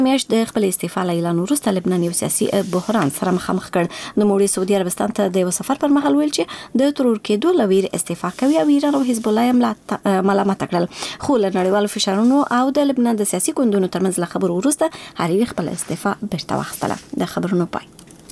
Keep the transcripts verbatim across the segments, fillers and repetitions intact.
میاشت د خپل استعفا اعلان وروسته لبنان یو سیاسي بحران سره مخامخ کړ. نوموړي سعودي عربستان ته د یو سفر پر مهال ویل چې د ترور کېدو لویر استعفا کوي او ایران او حزب الله یې ملامت کړل. خو له نړیوالو فشارونو او د لبنان د سیاسي ګوندونو ترمنځ له خبرو وروسته حریري خپل استعفا بیرته واخیستله. د خبرونو پای.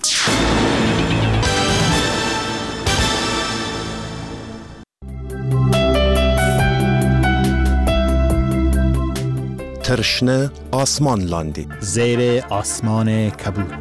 ترشنه آسمان لاندی زیر آسمان کبود.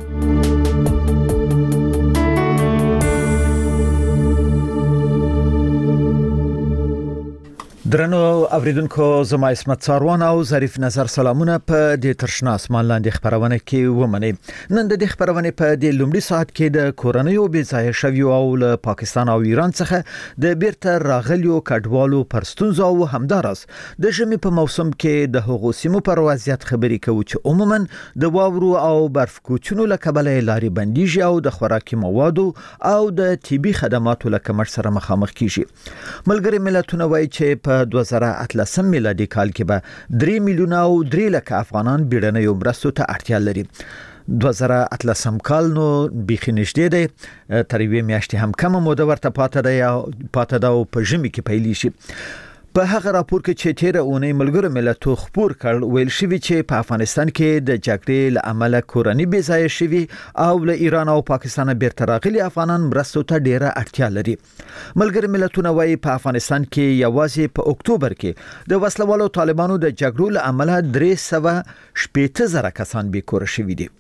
درنو اوریدونکو، زما اسمت ساروان او ظریف نظر سلامونه په دې ترشنه آسمان لاندې خبرونه کې ومني. نن د دې خبرونه په دې لومړي ساعت کې د کورنیو بې ځایه شویو او له پاکستان او ایران څخه د بیرته راغلیو کډوالو پر ستونزو او همدارس د ژمي په موسم کې د هغو سیمو پر وضعیت خبرې کوي چې عموما د واورو او برف کوچونو له کبله لارې بندیږي او د خوراکي موادو او د طبي خدماتو له کمښت سره مخامخ کیږي. ملګری ملتونه وایي چې په دوه زره اتلسم میلادي کال کې به درې میلیونه او درې لکه افغانان بیړنیو مرستو ته اړتیا لري. دوه زره اتلسم کال نو بیخي نږدې دی، تر یوې میاشتې هم کمه موده ورته پاتې ده یا پاتې ده او په ژمي کې پیلې شي. په هغه راپور کې چې تیره اونۍ ملګرو ملتونو خبر کړ، ویل شوی چې په افغانستان کې د جګړې له امله کورنۍ بې ځایه شوي او له ایران او پاکستان بیرته راغلي افغانان مرستو ته ډیره اړتیا لري. ملګرو ملتونو وايي په افغانستان کې یوازې په اکتوبر کې د وسلوالو طالبانو د جګړو له امله درې سوه شپېته زره کسان بې کوره شوي دي.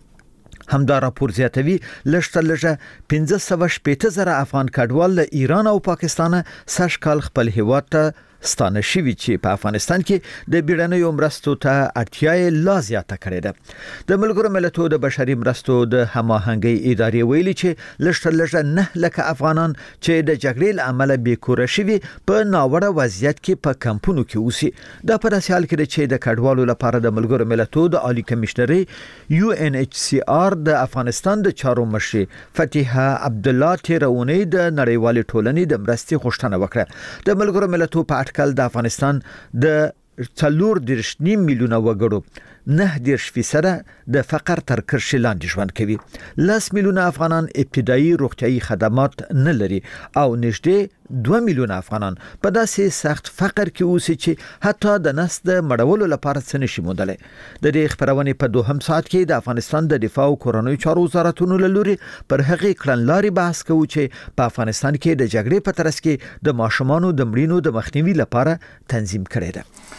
همدا راپور زیاتوي لږ لږه پنځه سوه شپېته زره افغان کډوال له ایران او پاکستان سږ کال خپل هیواد ته ستانه شوي چې په افغانستان کې د بیړنیو مرستو ته اړتیا یې لا زیاته کړې ده. د ملګرو ملتونو د بشري مرستو د هماهنګۍ ادارې ویلي چې لږ لږه نه لکه افغانان چې د جګړې له امله بې کوره شوي په ناوړه وضعیت کې په کمپونو کې اوسي. دا په داسې حال کې ده چې د کډوالو لپاره د ملګرو ملتونو د عالی کمشنري یو ان ایچ سی آر د افغانستان د چارو مشر فتیحه عبدالله تیرونی د نړیوالې ټولنې د مرستې غوښتنه وکړه. د ملګرو ملتونو په کل د افغانستان د څلور دېرش نیم میلیونه وګړو نه دېرش فیصده د فقر تر کرښې لاندې ژوند کوي. لس میلیونه افغانان ابتدایي روغتیايي خدمات نه لري او نږدې دوه میلیونه افغانان په داسې سخت فقر کې اوسي چې حتی د نس د مړولو لپاره څه نشي موندلی. د دې خبرونې په دوهم ساعت کې د افغانستان د دفاع او کورنیو چارو وزارتونو له لوري پر هغې کړنلارې بحث کوو چې په افغانستان کې د جګړې په ترڅ کې د ماشومانو د مړینو د مخنیوي لپاره تنظیم کړې ده.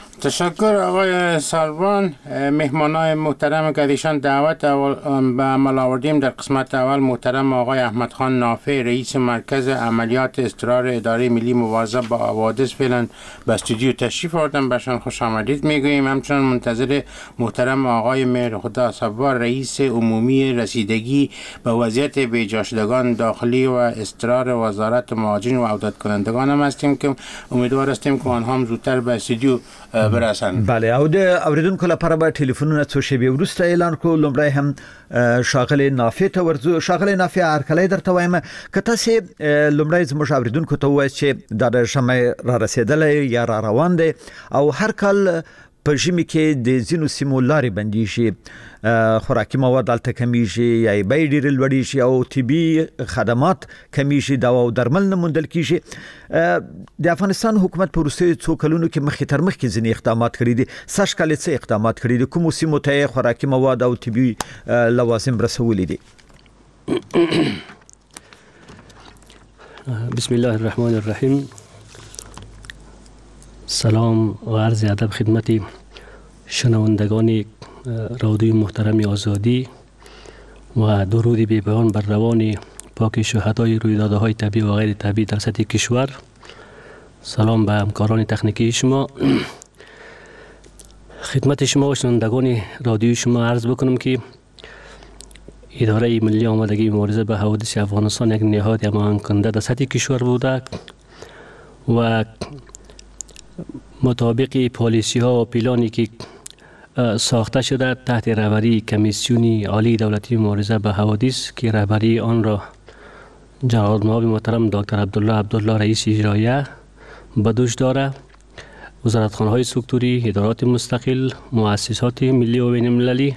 تشکر آقای سالوان. مهمانای محترم که ایشان دعوت به عمل آوردیم در قسمت اول محترم آقای احمد خان نافع رئیس مرکز عملیات اضطرار اداره ملی مبارزه با حوادث فعلا به استودیو تشریف آوردن، برشان خوش آمدید میگوییم. همچنان منتظر محترم آقای مهرخدا صبار رئیس عمومی رسیدگی به وضعیت بیجا شدگان داخلی و اضطرار وزارت مهاجرین و عودت کنندگان هم هستیم که امیدوار هستیم که آنها هم زودتر به استودیو برسن. بله، او د اوریدونکو لپاره به ټلیفونونه څو شېبې وروسته اعلان کړو. لومړی هم شاغلی نافع ته ورځو. شاغلی نافع هرکلی درته وایم که تاسې لومړی زموږ اوریدونکو ته ووایاست چې دا د ژمی را رسېدلی یا را روان دی او هر کال په ژمي کې د ځینو سیمو لارې بندیږي، خوراکي مواد هلته کمیږي یا یې بیې ډېرې لوړېږي او طبي خدمات کمیږي، دوا او درمل نه موندل کیږي. د افغانستان حکومت په وروستیو څو کلونو کې مخکې تر مخکې ځینې اقدامات کړي دي. سږ کال یې څه اقدامات کړي دي؟ کومو سیمو ته یې خوراکي مواد او طبي لوازم رسولي دي؟ بسم الله الرحمن الرحیم. سلام و عرض ادب خدمت شنوندگان رادیوی محترم آزادی و درود بی پایان بر روان پاک شهدای رویدادهای طبیعی و غیر طبیعی در سطح کشور. سلام به همکاران تکنیکی شما. خدمت شما و شنوندگان رادیوی شما عرض بکنم که اداره ملی آمادگی مبارزه به حوادث افغانستان یک نهاد هماهنگ کننده در سطح کشور بوده و مطابق پالیسی ها و پلانی که ساخته شده تحت رهبری کمیسیون عالی دولتی مبارزه به حوادث که رهبری آن را جناب محترم دکتر عبدالله عبدالله رئیس اجرایه به دوش داره وزارتخانه‌های سکتوری، ادارات مستقل، مؤسسات ملی و بین المللی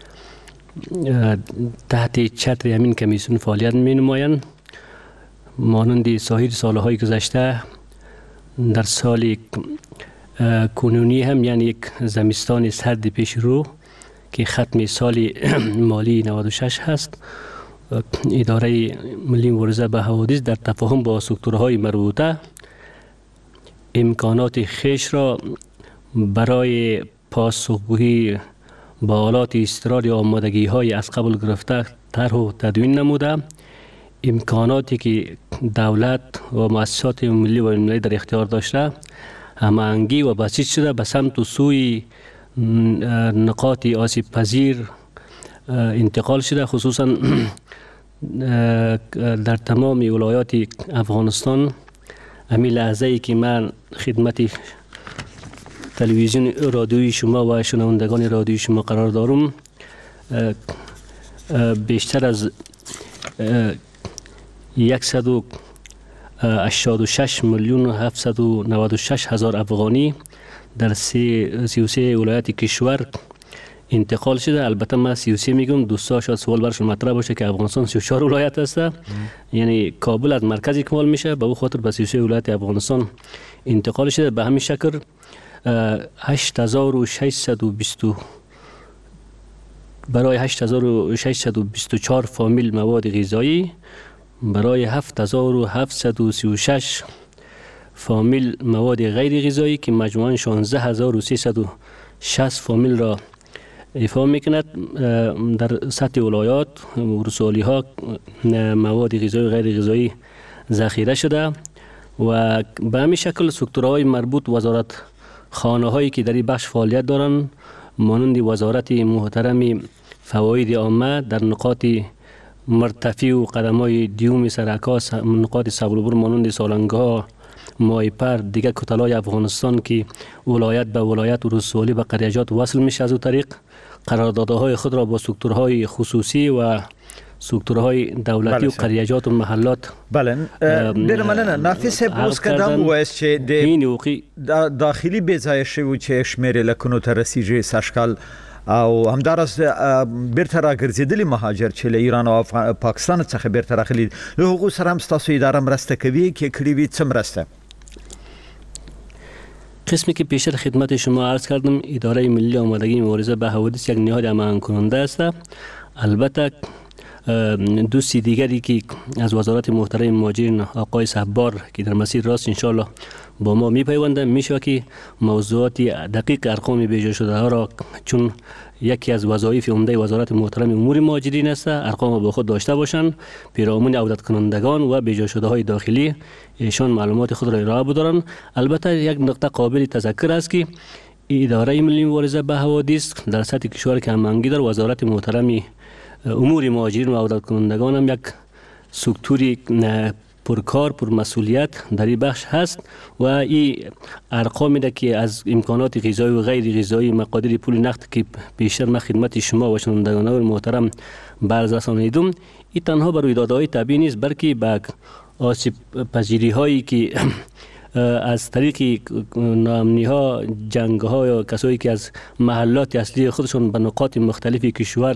تحت چتر همین کمیسیون فعالیت می‌نمایند. مانند سایر سالهای گذشته در سال کنونی هم یعنی یک زمستان سرد پیش رو که ختم سال مالی نود و شش هست، اداره ملی مبارزه با حوادث در تفاهم با سکتورهای مربوطه امکانات خیش را برای پاسخگویی با حالات اضطراری و آمادگی های از قبل گرفته طرح و تدوین نموده، امکاناتی که دولت و مؤسسات ملی و المللی در اختیار داشته هماهنگی و بسیج شده به سمت و سوی نقاط آسیب پذیر انتقال شده، خصوصا در تمام ولایات افغانستان. همین لحظه ای که من خدمت تلویزیون رادیویی شما و شنوندگان رادیویی شما قرار دارم، بیشتر از صد و هشتاد و شش میلیون و هفتصد و نود و شش هزار افغانی در سی و سه ولایت کشور انتقال شده. البته من سی و سه میگم، دوستا شاید سوال برشون مطرح باشه که افغانستان سی و چهار ولایت است، یعنی کابل از مرکز اکمال میشه، به او خاطر به سی و سه ولایت افغانستان انتقال شده. به همین شکل هشت هزار و ششصد و بیست برای هشت هزار و ششصد و بیست و چهار فامیل مواد غذایی، برای هفت هزار و هفتصد و سی و شش فامیل مواد غیر غذایی که مجموعاً شانزده هزار و سیصد و شصت فامیل را ایفا میکند. در سطح ولایات و رسالی ها مواد غذایی و غیر غذایی ذخیره شده و به همین شکل سکتورهای مربوط وزارت خانه هایی که در این بخش فعالیت دارند مانند وزارت محترم فواید عامه در نقاط مرتفع و قدمای دیوم سرکاس، نقاط سبلبر مانند سالنگاه، مایپر، دیگر کتلای افغانستان که ولایت به ولایت و رسوالی به قریجات وصل میشه، از او طریق قراردادهای خود را با سکتورهای خصوصی و سکتورهای دولتی بله و قریجات و محلات بله بله مننه. نافیس بوس کدام وایس چې د داخلي بیځای شوی چې شمیر لکنو ته رسیږي سشکل او همدارس بیرته راګرځېدلي مهاجر چې له ایران او پاکستان څخه بیرته راغلي له هغو سره هم ستاسو اداره مرسته کوي کې کړي وي څه مرسته؟ قسمی که پیشتر خدمت شما عرض کردم، اداره ملی آمادگی مبارزه با حوادث یک نهاد هماهنگ کننده است. البته دوستی دیگری که از وزارت محترم مهاجرین آقای صحبار که در مسیر راست انشالله با ما میپیوندند، میشه که موضوعات دقیق ارقام بیجا شده ها را، چون یکی از وظایف عمده وزارت محترم امور مهاجرین است، ارقام با خود داشته باشند، پیرامون عودت کنندگان و بیجا شده های داخلی ایشان معلومات خود را ارائه بدارند. البته یک نقطه قابل تذکر است که اداره ملی مبارزه با حوادث در سطح کشور که هماهنگی در وزارت محترم امور مهاجرین و عودت کنندگان هم یک سکتوری پرکار پر مسئولیت در این بخش هست و این ارقامی ده که از امکانات غذایی و غیر غذایی مقادیر پول نقد که بیشتر من خدمت شما و شنوندگان محترم برز رسانیدم، این تنها بر رویدادهای طبیعی نیست، بلکه به آسیب پذیری هایی که از طریق ناامنی ها، جنگ ها یا کسایی که از محلات اصلی خودشون به نقاط مختلف کشور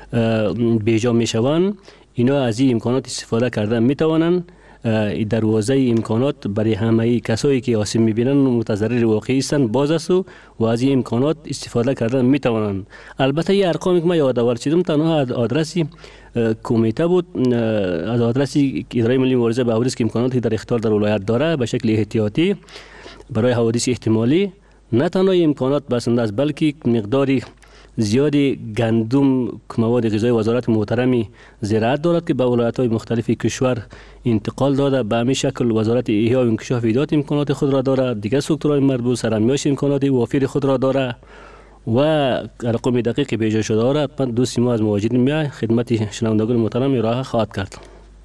بیجا می شوند، اینا از این امکانات استفاده کردن می توانند. دروازه امکانات برای همه کسایی که آسیب می بینند متضرر واقعی هستند باز است و از این امکانات استفاده کردن می توانند. البته این ارقامی که من یادآور شدم تنها از آدرس کمیته بود، از آدرس اداره ملی مبارزه با حوادث که امکاناتی در اختیار در ولایت داره به شکل احتیاطی برای حوادث احتمالی، نه تنها امکانات بسنده است بلکه مقداری زیادی گندم مواد غذایی وزارت محترم زراعت دارد که به ولایت‌های مختلف کشور انتقال داده. به همین شکل وزارت احیا و انکشاف ایجاد امکانات خود را دارد، دیگر سکتورهای مربوط سرانجامش امکانات وافر خود را دارد و ارقام دقیق بیجا شده را حتما دوستی ما از مهاجرین میای خدمت شنوندگان محترم ارائه خواهد کرد.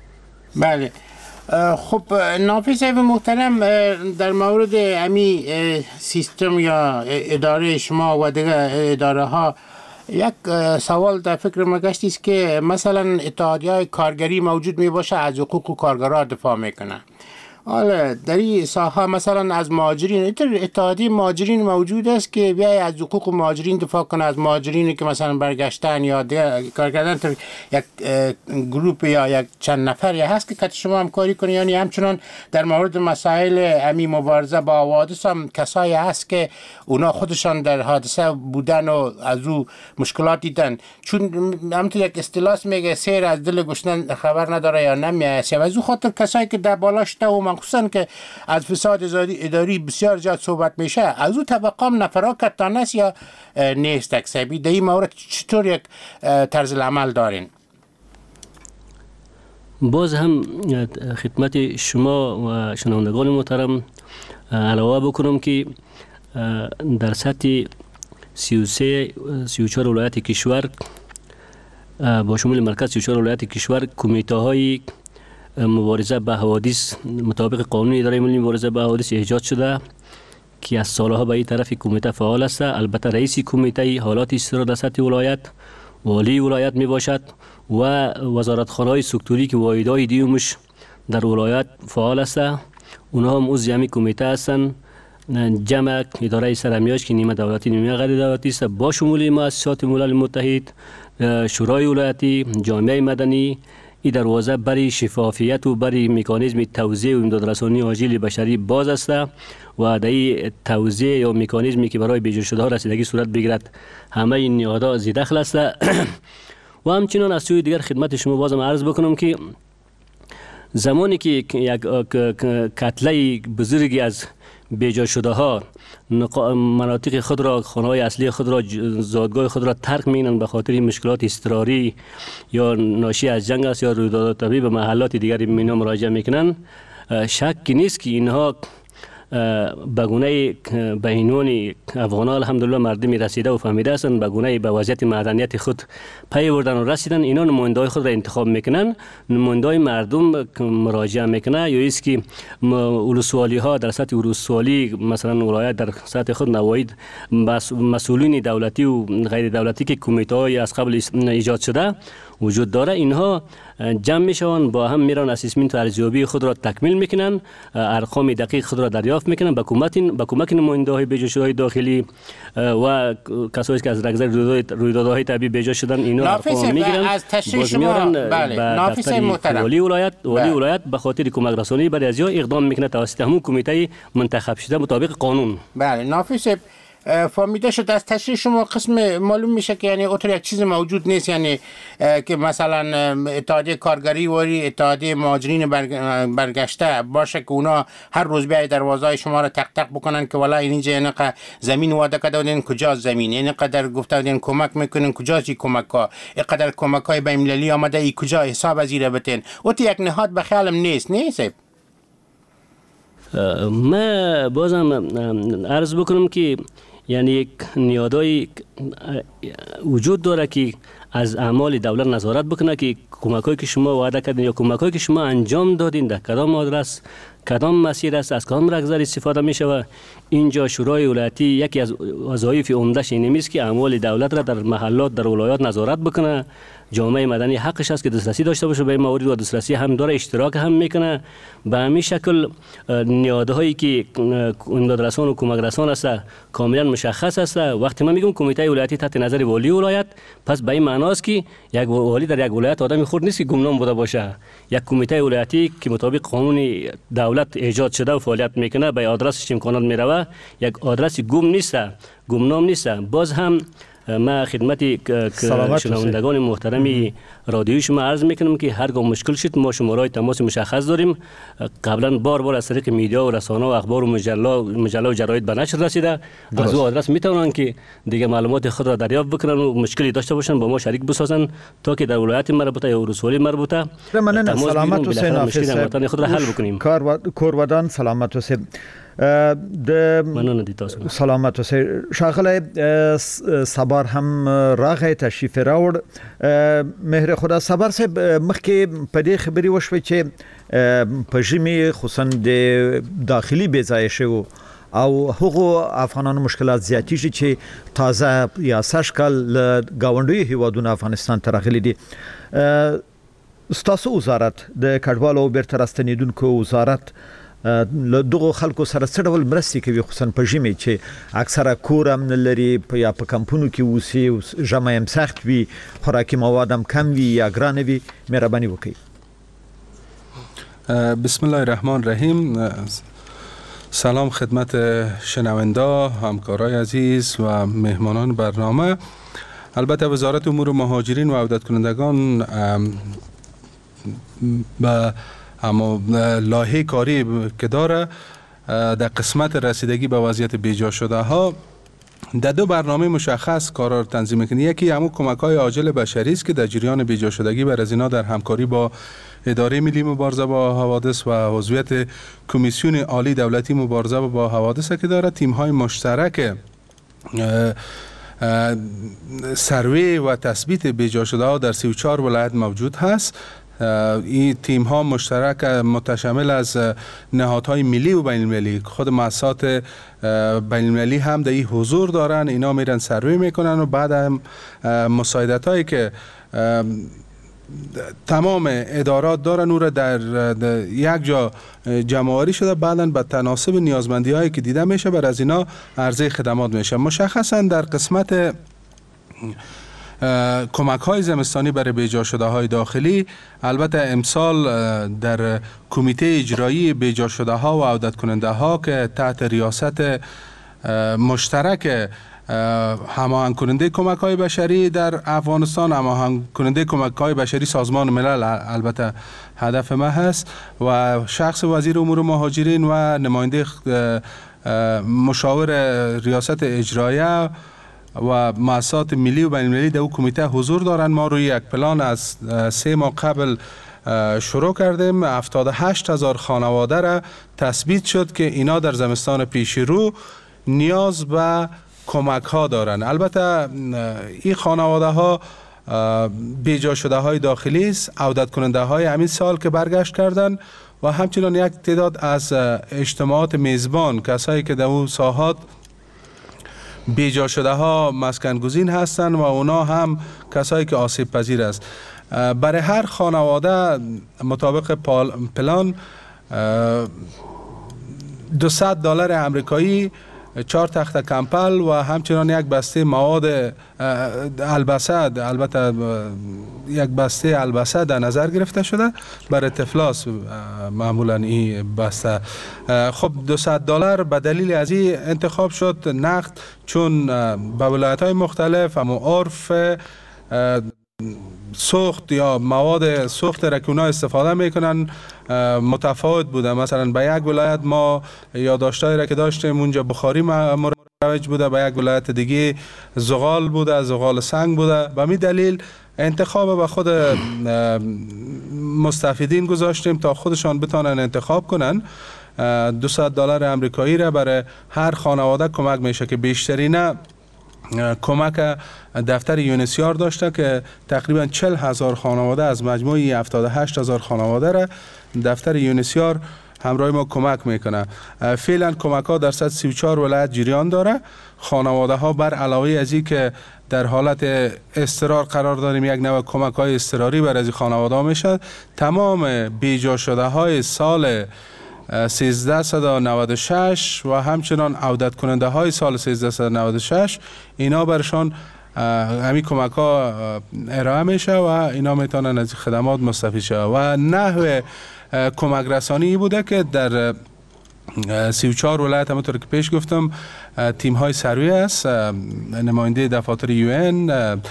بله خب نافی صاحب محترم، در مورد امی سیستم یا اداره شما و دیگر اداره ها یک سوال در فکر ما گشت است که مثلا اتحادیه کارگری موجود می باشه از حقوق کارگرها دفاع میکنه حالا در این ساحه مثلا از مهاجرین اتحادیه مهاجرین موجود است که بیای از حقوق مهاجرین دفاع کنه، از مهاجرینی که مثلا برگشتن یا کار کردن، تو یک گروپ یا یک چند نفر یا هست که کت شما همکاری کنی؟ یعنی همچنان در مورد مسائل امی مبارزه با حوادث هم کسایی هست که اونا خودشان در حادثه بودن و از او مشکلات دیدن، چون همونطور یک اصطلاح میگه سیر از دل گشنه خبر نداره یا نمیاسه، و از او خاطر کسایی که در بالاش تا و خصوصا که از فساد اداری بسیار زیاد صحبت میشه، از او طبقه هم نفرا کتان است یا نیست اکسبی؟ در این مورد چطور یک طرز العمل دارین؟ باز هم خدمت شما و شنوندگان محترم علاوه بکنم که در سطح سی و سه سی و چهار ولایت کشور با شمول مرکز سی و چهار ولایت کشور کمیته های مبارزه با حوادث مطابق قانون اداره ملی مبارزه با حوادث ایجاد شده که از سالها به این طرف کمیته فعال است. البته رئیس کمیته حالات استرا در سطح ولایت والی ولایت می باشد و وزارتخانه‌های سکتوری که واحدهای دیومش در ولایت فعال است، اونها هم عضو همین کمیته هستند. جمع اداره سرمیاش که نیمه دولتی نیمه غیر دولتی است با شمول مؤسسات ملل متحد، شورای ولایتی، جامعه مدنی، این دروازه برای شفافیت و برای مکانیزم توزیع و امدادرسانی عاجل بشری باز است و در این توزیع یا مکانیزمی که برای بیجا شده ها رسیدگی صورت بگیرد همه این نهادها زی دخل است. و همچنان از سوی دیگر خدمت شما بازم عرض بکنم که زمانی که یک کتله بزرگی از بیجا شده ها مناطق خود را، خانه های اصلی خود را، زادگاه خود را ترک می‌کنند به خاطر مشکلات اضطراری یا ناشی از جنگ است یا رویدادهای طبیعی به محلات دیگری مینا مراجعه میکنند، شکی نیست که اینها به گونه بهینون افغان ها الحمدلله مردمی رسیده و فهمیده هستند، به گونه به وضعیت معدنیت خود پی بردن و رسیدن، اینا نماینده های خود را انتخاب میکنن، نماینده های مردم مراجعه میکنه، یا است که ولسوالی ها در سطح ولسوالی مثلا ولایت در سطح خود نواید مسئولین دولتی و غیر دولتی که کمیته های از قبل ایجاد شده وجود داره، اینها جمع میشوند، با هم میرن اسسمنت و ارزیابی خود را تکمیل میکنن، ارقام دقیق خود را دریافت میکنن، با کمک با کمک نماینده های بیجا شده داخلی و کسایی که از رگزر رویدادهای طبیعی بیجا شدن اینا ارقام میگیرن، از تشریح شما بله نافذ محترم ولی ولایت ولی ولایت به خاطر کمک رسانی برای ازیا اقدام میکنه توسط همون کمیته منتخب شده مطابق قانون. بله نافذ فهمیده شد. از تشریح شما قسم معلوم میشه که یعنی اونطور یک چیز موجود نیست، یعنی که مثلا اتحادیه کارگری وری اتحادیه مهاجرین برگشته باشه که اونا هر روز بیای دروازه شما را تق تق بکنن که والا اینجا اینقدر زمین وعده کرده بودین، کجا زمین، اینقدر گفته بودین کمک میکنین، کجا این کمک ها، اینقدر کمک های بین المللی آمده، ای کجا حساب از این بتین، اوت یک نهاد به خیالم نیست. نیست ما بازم عرض بکنم که یعنی یک نیادای وجود داره که از اعمال دولت نظارت بکنه که کمکایی که شما وعده کردین یا کمکایی که شما انجام دادین در کدام آدرس، کدام مسیر است، از کدام رگزر استفاده میشه. و اینجا شورای ولایتی یکی از وظایف عمده‌اش این است که اعمال دولت را در محلات در ولایات نظارت بکنه. جامعه مدنی حقش است که دسترسی داشته باشه به این موارد و دسترسی هم داره، اشتراک هم میکنه. به همین شکل نیادهایی که امدادرسان و کمک رسان است کاملا مشخص است. وقتی من میگم کمیته ولایتی تحت نظر والی ولایت، پس به این معنی است که یک والی در یک ولایت آدمی خود نیست که گمنام بوده باشه. یک کمیته ولایتی که مطابق قانون دولت ایجاد شده و فعالیت میکنه به آدرسش امکانات میروه، یک آدرس گم نیست، گمنام نیست. باز هم ما خدمت شنوندگان محترمی رادیوی شما عرض میکنم که هرگاه مشکل شد ما شماره تماس مشخص داریم. قبلا بار بار از طریق میدیا و رسانه و اخبار و مجله مجله و جراید به نشر رسیده، از او آدرس میتونن که دیگه معلومات خود را دریافت بکنن و مشکلی داشته باشن با ما شریک بسازن تا که در ولایت مربوطه یا ولسوالی مربوطه تماس سلامت حسین مشکل خود را حل بکنیم. کارودان سلامت حسین د سلامت حسین شاغله صبر هم راغی تشریف راوړ. مهر خدا صبر صاحب مخکې په دې خبرې وشوي چې په ژمي خصوصا د داخلي بېځایه شو او هغو افغانانو مشکلات زیاتیږي چې تازه یا سږ کال له ګاونډیو هیوادونو افغانستان ته راغلي دي. ستاسو وزارت د کډوالو او بیرته راستنیدونکو وزارت له دغه خلکو سره څه ډول مرستې کوي خصوصا په ژمي چې اکثره کور هم نه لري یا په کمپونو کې اوسي ژمی هم سخت وي خوراکي مواد هم کم وي یا ګران وي مهرباني وکړئ. بسم الله الرحمن الرحیم. سلام خدمت شنونده، همکارای عزیز و مهمانان برنامه. البته وزارت امور مهاجرین و عودت کنندگان به اما لایحه کاری که داره در قسمت رسیدگی به وضعیت بیجا شده ها در دو برنامه مشخص کارا تنظیم میکنه. یکی همون کمک‌های عاجل بشری است که در جریان بیجا شدگی بر از اینا در همکاری با اداره ملی مبارزه با حوادث و عضویت کمیسیون عالی دولتی مبارزه با حوادث که داره تیم‌های مشترک سروی و تثبیت بیجا شده ها در سی و چهار ولایت موجود هست. این تیم ها مشترک متشامل از نهادهای ملی و بین المللی، خود مؤسسات بین المللی هم در این حضور دارن. اینا میرن سروی میکنن و بعد هم مساعدت هایی که تمام ادارات دارن او را در, در یک جا جمع‌آوری شده، بعداً به تناسب نیازمندی هایی که دیده میشه بر از اینا عرضه خدمات میشه. مشخصاً در قسمت کمک های زمستانی برای بیجا شده های داخلی، البته امسال در کمیته اجرایی بیجا شده ها و عودت کننده ها که تحت ریاست مشترک هماهنگ کننده کمک های بشری در افغانستان، هماهنگ کننده کمک های بشری سازمان ملل البته هدف ما هست و شخص وزیر امور مهاجرین و نماینده مشاور ریاست اجرایه و مؤسسات ملی و بین المللی در او کمیته حضور دارند. ما روی یک پلان از سه ماه قبل شروع کردیم. هفتاد و هشت هزار خانواده را تثبیت شد که اینا در زمستان پیش رو نیاز به کمک ها دارند. البته این خانواده ها بیجا شده های داخلی است، عودت کننده های همین سال که برگشت کردند و همچنان یک تعداد از اجتماعات میزبان، کسایی که در اون ساحات بیجا شده ها مسکن گزین هستند و اونا هم کسایی که آسیب پذیر است. برای هر خانواده مطابق پلان دویست دلار آمریکایی، چهار تخت کمپل و همچنان یک بسته مواد البسه، البته یک بسته البسه در نظر گرفته شده برای طفلاس معمولا این بسته. خب دویست دلار به دلیل از این انتخاب شد نقد، چون به ولایت های مختلف اما عرف سوخت یا مواد سوخت را که اونا استفاده میکنن متفاوت بوده. مثلا به یک ولایت ما یادداشتایی را که داشتیم اونجا بخاری مروج بوده، به یک ولایت دیگه زغال بوده، زغال سنگ بوده. به می دلیل انتخاب به خود مستفیدین گذاشتیم تا خودشان بتانن انتخاب کنن. دویست دلار آمریکایی را برای هر خانواده کمک میشه که بیشتری نه کمک دفتر یونسیار داشته که تقریبا چهل هزار خانواده از مجموعی هفتاد و هشت هزار خانواده را دفتر یونسیار همراه ما کمک میکنه. فعلا کمک ها در صد و سی و چهار ولایت جریان داره. خانواده ها بر علاوه از این که در حالت اضطرار قرار داریم، یک نوع کمک های اضطراری بر از خانواده ها میشه. تمام بیجا شده های سال سیزده نود و شش و همچنان عودت کننده های سال سیزده نود و شش اینا برشان همین کمک ها ارائه میشه و اینا میتونن از خدمات مستفید شد. و نحو کمک رسانی بوده که در سی و چهار ولایت همونطور که پیش گفتم تیم های سروی است، نماینده دفاتر یو این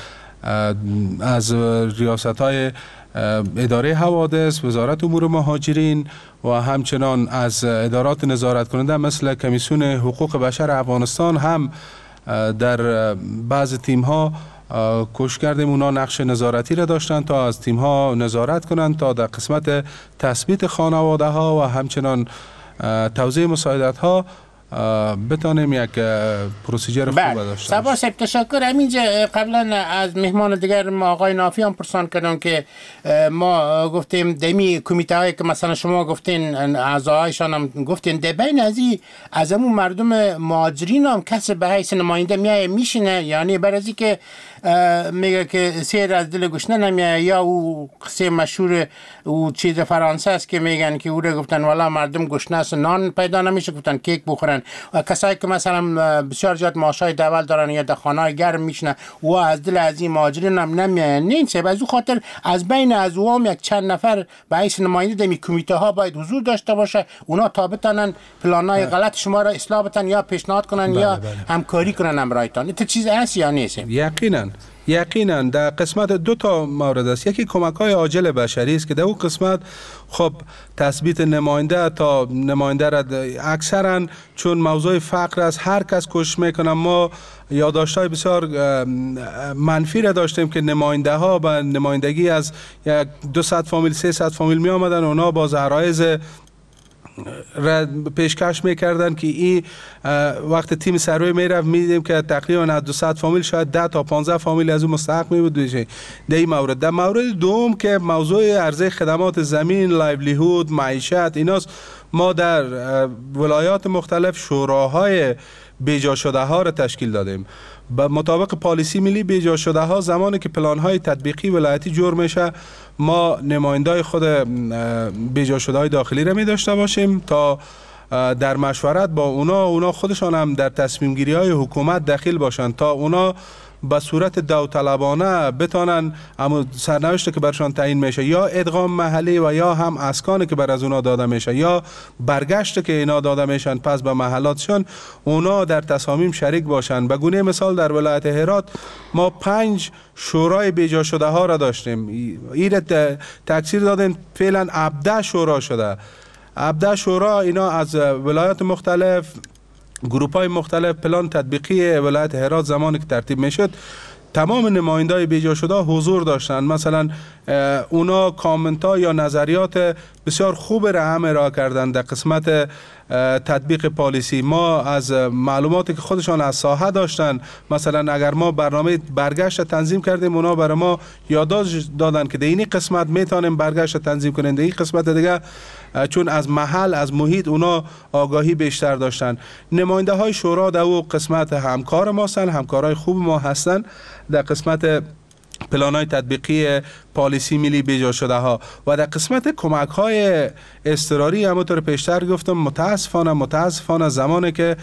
از ریاست های اداره حوادث، وزارت امور مهاجرین و همچنان از ادارات نظارت کننده مثل کمیسیون حقوق بشر افغانستان هم در بعض تیم ها کوشش کردیم اونا نقش نظارتی را داشتن تا از تیم ها نظارت کنند تا در قسمت تثبیت خانواده ها و همچنان توزیع مساعدت ها بتانیم یک پروسیجر خوب داشته باشیم. سبا صاحب تشکر. همینجا قبلا از مهمان دیگر ما آقای نافی هم پرسان کردن که ما گفتیم دمی کمیته هایی که مثلا شما گفتین اعضایشان هم گفتین ده بین از این از همون مردم مهاجرین هم کسی به حیث نماینده میایه میشینه، یعنی برای که میگه که سیر از دل گشنه نمیه، یا او قصه مشهور او چیز فرانسه است که میگن که او را گفتن والا مردم گشنه است نان پیدا نمیشه، گفتن کیک بخورن. کسایی که مثلا بسیار زیاد معاشای دول دارن یا در خانه‌های گرم میشنه و از دل از این مهاجرین هم نمیه نیست. از او خاطر از بین از اوام یک چند نفر به حیث نماینده دمی کمیته ها باید حضور داشته باشه، اونا تا بتونن پلانای غلط شما را اصلاح بتن یا پیشنهاد کنن بله یا بله. همکاری کنن امرایتان. این چیز هست یا نیست؟ یقینا یقینا در قسمت دو تا مورد است. یکی کمک‌های عاجل بشری است که در اون قسمت خب تثبیت نماینده تا نماینده را اکثرا چون موضوع فقر است هر کس کوشش میکنه. ما یادداشت‌های بسیار منفی را داشتیم که نماینده ها به نمایندگی از یک دویست فامیل سیصد فامیل می آمدن، اونا با عرایض را پیشکش میکردن که این وقت تیم سروی میرفت میدیم که تقریبا از دویست فامیل شاید ده تا پانزده فامیل از اون مستحق می بود در این مورد. در مورد دوم که موضوع عرضه خدمات زمین، لایولیهود، معیشت ایناست، ما در ولایات مختلف شوراهای بیجا شده ها را تشکیل دادیم. به مطابق پالیسی ملی بیجا شده ها زمانی که پلان های تطبیقی ولایتی جور میشه ما نمایندای خود بیجا شده های داخلی را می داشته باشیم تا در مشورت با اونا اونا خودشان هم در تصمیم گیری های حکومت داخل باشند تا اونا به صورت داوطلبانه بتونن اما سرنوشتی که برشان تعیین میشه یا ادغام محلی و یا هم اسکانی که بر از اونا داده میشه یا برگشت که اینا داده میشن پس به محلاتشان اونا در تصامیم شریک باشن. به گونه مثال در ولایت هرات ما پنج شورای بیجا شده ها را داشتیم، این تکثیر دادیم فعلا هفده شورا شده. هفده شورا اینا از ولایات مختلف گروپ های مختلف پلان تطبیقی ولایت هرات زمانی که ترتیب میشد تمام نمایندای بیجا شده حضور داشتند. مثلا اونا کامنت ها یا نظریات بسیار خوب را هم ارائه کردند در قسمت تطبیق پالیسی. ما از معلوماتی که خودشان از ساحه داشتن، مثلا اگر ما برنامه برگشت تنظیم کردیم اونا برای ما یادداشت دادن که در این قسمت میتونیم برگشت تنظیم کنیم، در این قسمت دیگه چون از محل از محیط اونا آگاهی بیشتر داشتن. نماینده های شورا در او قسمت همکار ما هستند، همکارای خوب ما هستند در قسمت پلان‌های تطبیقی پالیسی ملی بیجا شده ها و در قسمت کمک های اضطراری همونطور پیشتر گفتم متاسفانه متاسفانه زمانی که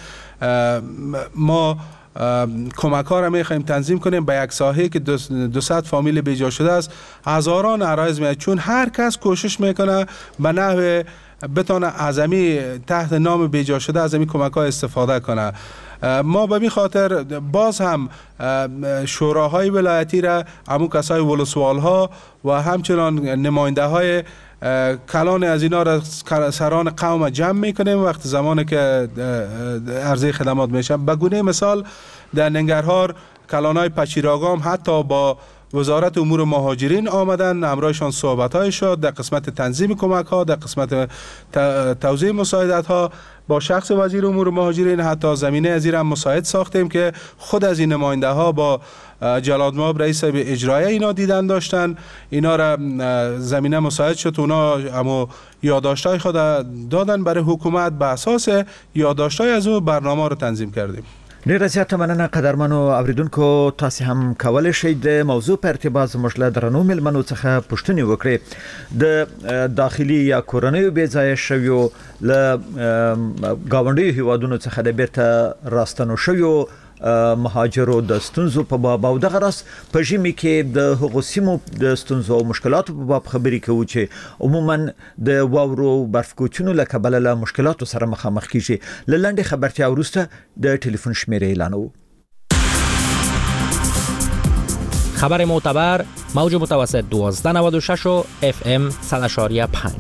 ما کمک ها را میخوایم تنظیم کنیم به یک ساحه که دویست فامیل بیجا شده است هزاران عرایض میاد، چون هر کس کوشش میکنه به نحو بتونه از امی تحت نام بیجا شده از امی کمک ها استفاده کنه. ما به می خاطر باز هم شوراهای ولایتی را همون کسای ولسوال ها و همچنان نماینده های کلان از اینا را سران قوم جمع میکنیم وقت زمانی که عرضه خدمات میشه. به گونه مثال در ننگرهار کلانای پچیراگام حتی با وزارت امور مهاجرین آمدن، همراهشان صحبت های شد در قسمت تنظیم کمک ها، در قسمت توزیع مساعدت ها با شخص وزیر امور مهاجرین. حتی زمینه از این هم مساعد ساختیم که خود از این نماینده ها با جلال مآب رئیس اجرایی اینا دیدن داشتن، اینا را زمینه مساعد شد، اونا اما یادداشت‌های خود دادن برای حکومت، به اساس یادداشت‌های از اون برنامه رو تنظیم کردیم. ډیره زیاته مننه قدرمنو اوریدونکو، تاسو هم کولای شئ د موضوع په ارتباط زموږ له درنو مېلمنو څخه پوښتنې وکړئ. د داخلي یا کورنیو بې ځایه شویو له ګاونډیو هیوادونو څخه د بیرته راستنو شویو مهاجرو د ستونزو په باب او دغه راس په ژمي کې د هغو سیمو د ستونزو او مشکلاتو په باب خبرې کوو چې عموما د واورو برفکوچونو له کبله له مشکلاتو سره مخامخ کیږي. له لنډې خبرتیا وروسته د ټلیفون شمیرې اعلانوو. خبر معتبر موج متوسط دوازده نود و شش و اف ام صد اشاریه پنج.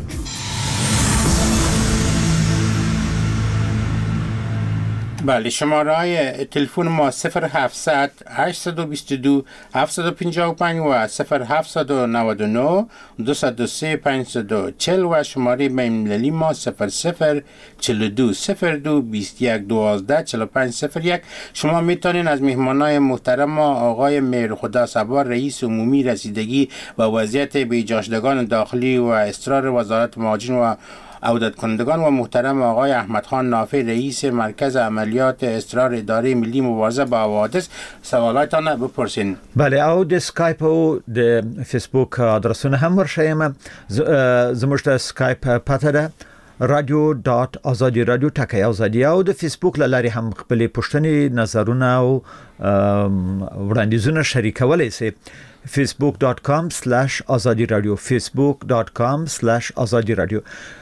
بله، شماره های تلفن ما صفر هفتصد هشتصد و بیست و دو هفتصد و پنجاه و پنج و صفر هفتصد و نود و نه دویست و سه پانصد و چهل و شماره بین‌المللی ما صفر صفر چهل و دو صفر دو بیست و یک دوازده چهل و پنج صفر یک. شما میتونین از مهمانای محترم ما آقای مهرخدا صبا رئیس عمومی رسیدگی و وضعیت بیجاشدگان داخلی و اسرار وزارت مهاجرین و عودت کنندگان و محترم آقای احمد خان نافع رئیس مرکز عملیات اضطرار اداره ملی مبارزه با حوادث سوالاتان بپرسین. بله او د اسکایپ او د فیسبوک ادرسونه هم ورشیم. زموږ د اسکایپ پته ده رادیو ډاټ ازادي رادیو ټکی ازادي او د فیسبوک لاري هم خپل پښتني نظرونه او وړاندیزونه شریکولای شي. facebook dot com slash azadi radio facebook dot com slash azadi radio.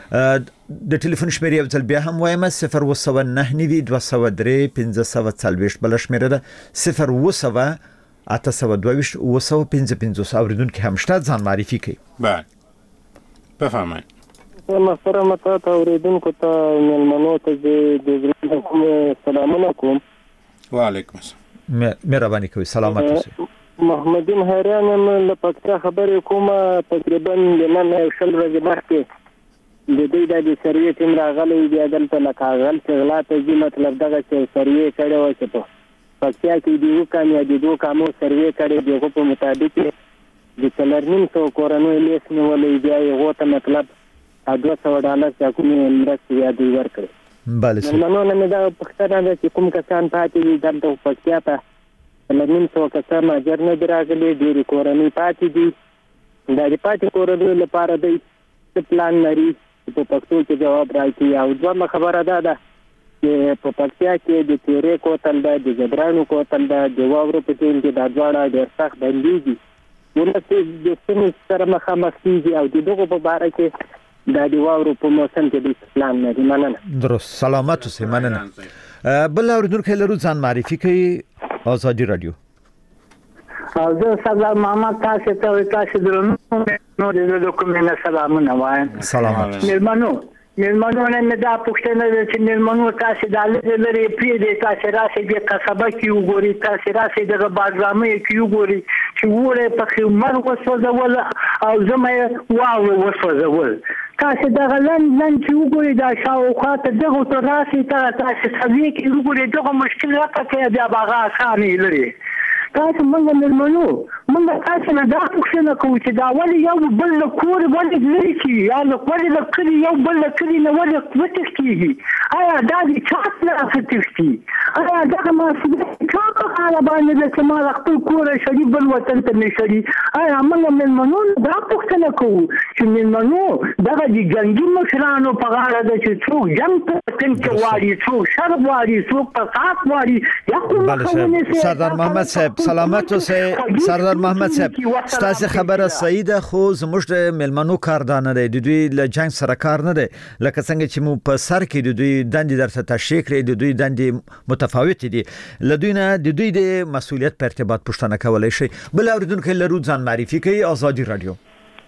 د ټلیفون شمیرې یو ځل بیا هم وایم صفر اووه سوه نهه نوي دوه سوه درې پنځه سوه څلوېښت بل شمیره ده صفر اووه سوه اته سوه دوه ویشت اووه سوه پنځه پنځوس. اوریدونکي هم شته ځان معرفي کوي. بله بفرمایئ. محترمه تاسو اوریدونکو ته مېلمنو ته د کوم سلامونه کوم. وعلیکم السلام. مهرباني کوئ. سلامت اوسئ. محمدین حیران یم له پکتیا خبرې کومه تقریبا د نن شل ورځې مخکې د دوی د سروې ټیم راغلی بیا دلته لکه هغل چې غلا ته ځي مطلب دغه چې سروې کړی وه چې په پکتیا کې د یو کام یا د دوه کامو سروې کړی د هغو په مطابق د څلور نیم سوه کورنیو لیست نیولی بیا یې هغو ته مطلب دوه سوه ډالر چې کومې مرستې یا دوی ورکړې. مېلمنو نه مې دغه پوښتنه ده چې کوم کسان پاتې دي دلته پکتیا ته لنیم سو کسان اجر نه دی راغلی ډېرې کورنۍ پاتې دي. دا د پاتې کورنیو لپاره دی څه پلان لري په پښتو کې جواب راکړي. او دویمه خبره دا ده چې په پکتیا کې د تیرې کوتل ده د جبرانو کوتل ده د واورو په ټیم کې دا دواړه ډېر سخت بندېږي. ولس د ستونزو سره مخامخ کېږي او د دغو په باره کې دا د واورو په موسم کې د پلان لري. مننه. درست. سلامت اوسئ. مننه. بل اوریدونکي لرو ځان معرفي کوي. ازادي رادیو. زه سردار محمد تاسو ته تاسو درنو نو د کومه سلامونه وایم. سلامت. مېلمنو مېلمنو نه دا پوښتنه ده چې مېلمنو تاسو د لری پری د تاسو راسي د قصبه کې وګوري تاسو راسي د بازرامه کې وګوري چې وره په خمر وسوځول او زمه واو وسوځول تاسو د غلن نن چې وګوري دا شاوخوا ته دغه تر راسي ته تاسو سوي کې وګوري دغه مشکل راکته بیا باغ اسانه لري. تاسو موږ مېلمنو موږ تاسو نه دا پوښتنه کوو چې دا ولې یو بل کور ولې لري کی یا نو ولې د کلی یو بل کلی نه ولې وتښتېږي. آیا دا د چات نه راځي؟ آیا دا ما څه کار حاله باندې د سمال خپل کور شری بل وطن ته نشي؟ آیا موږ مېلمنو دا پوښتنه کوو چې مېلمنو دا د جنگي مشرانو په غاړه د چې څو جنگ ته څنګه واري څو شر واري څو پسات واري یا کوم سردار محمد صاحب سلامت اوسئ. سردار محمد صاحب ستاسو خبره صحیح ده خو زموږ د مېلمنو کار دا نه دی د دوی له جنگ سره کار نه دی لکه څنګه چې مو په سر کې د دوی دندې درته تشریح کړې د دوی دندې متفاوت دي له دوی نه د دوی د مسولیت په ارتباط پوښتنه کولای شي. بل اوریدونکو لرو ځان معرفي کوي. ازادي رادیو.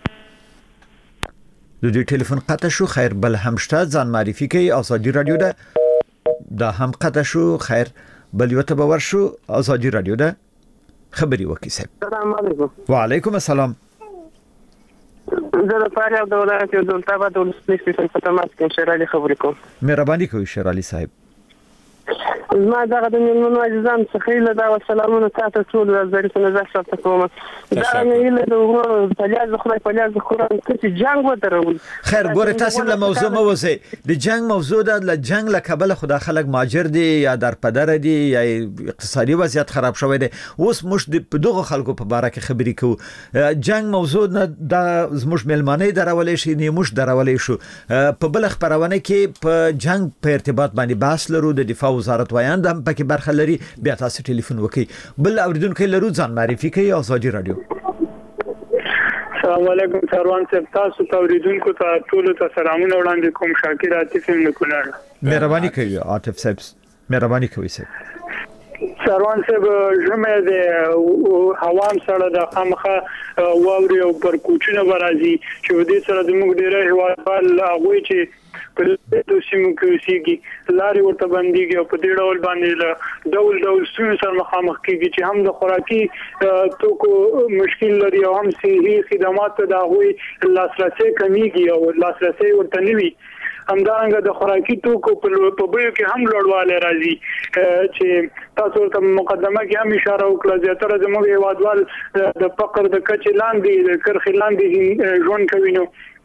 د دوی ټلیفون قطع شو. خیر بل هم شته ځان معرفي کوي. ازادي رادیو ده دا هم قطع شو. خیر بل یو ته باور شو. ازادي رادیو ده خبري وکي صاحب. السلام علیکم. وعلیکم السلام. زه د فاریاب د ولایت د دولتاباد د ولسمشر په خدمت کې شیر علي خبرې کوم. مهرباني کوئ شیر علي صاحب. زما دغه د مېلمنو عزیزان څخه له دا سلامونه تاسو ټول ظریف نظر شته کوم. دا نه له د پلیاز خدای پلیاز قرآن کې جنگ ودرول. خیر ګوره تاسو له موضوع مو وځي د جنگ موضوع د له جنگ له کبل خدا خلک ماجر دي یا در پدر دي یا اقتصادي وضعیت خراب شوی دی. اوس موږ د دغه خلکو په باره کې خبرې کوو. جنگ موضوع نه د زموږ مېلمانه درولې شي نه موږ درولې شو. په بل خبرونه کې په جنگ په ارتباط باندې بحث لرو. د دفاع وزارت وایند هم پکې برخه لري. بیا تاسو ټلیفون وکړئ. بل اوریدونکو لرو ځان معرفي کوي. ازادي رادیو. السلام علیکم سروان صاحب تاسو ته اوریدونکو ته ټول ته سلامونه وړاندې کوم. شاکر عاطف یم نکونار. مهرباني کوي عاطف صاحب. مهرباني کوي صاحب. سروان صاحب ژمه د هوام سره د خامخه واوري او پر کوچنه برازي چې ودې سره د موږ ډیره هوال هغه چې په دې سیمو کې اوسېږي لاري ورته بنديږي او په دې ډول باندې ډول ډول ستونزې سره مخامخ کیږي چې هم د خوراکي توکو مشکل لري او هم صحي خدمات ته د هغوی لاسرسي کمیږي او لاسرسي ورته نوي. همدارنګه د خوراکي توکو په بیو کې هم لوړوالی راځي چې تاسو ورته مقدمه کې هم اشاره وکړه. زیاتره زموږ هېوادوال د فقر د کچې لاندې د کرښې لاندې ژوند کوي. نو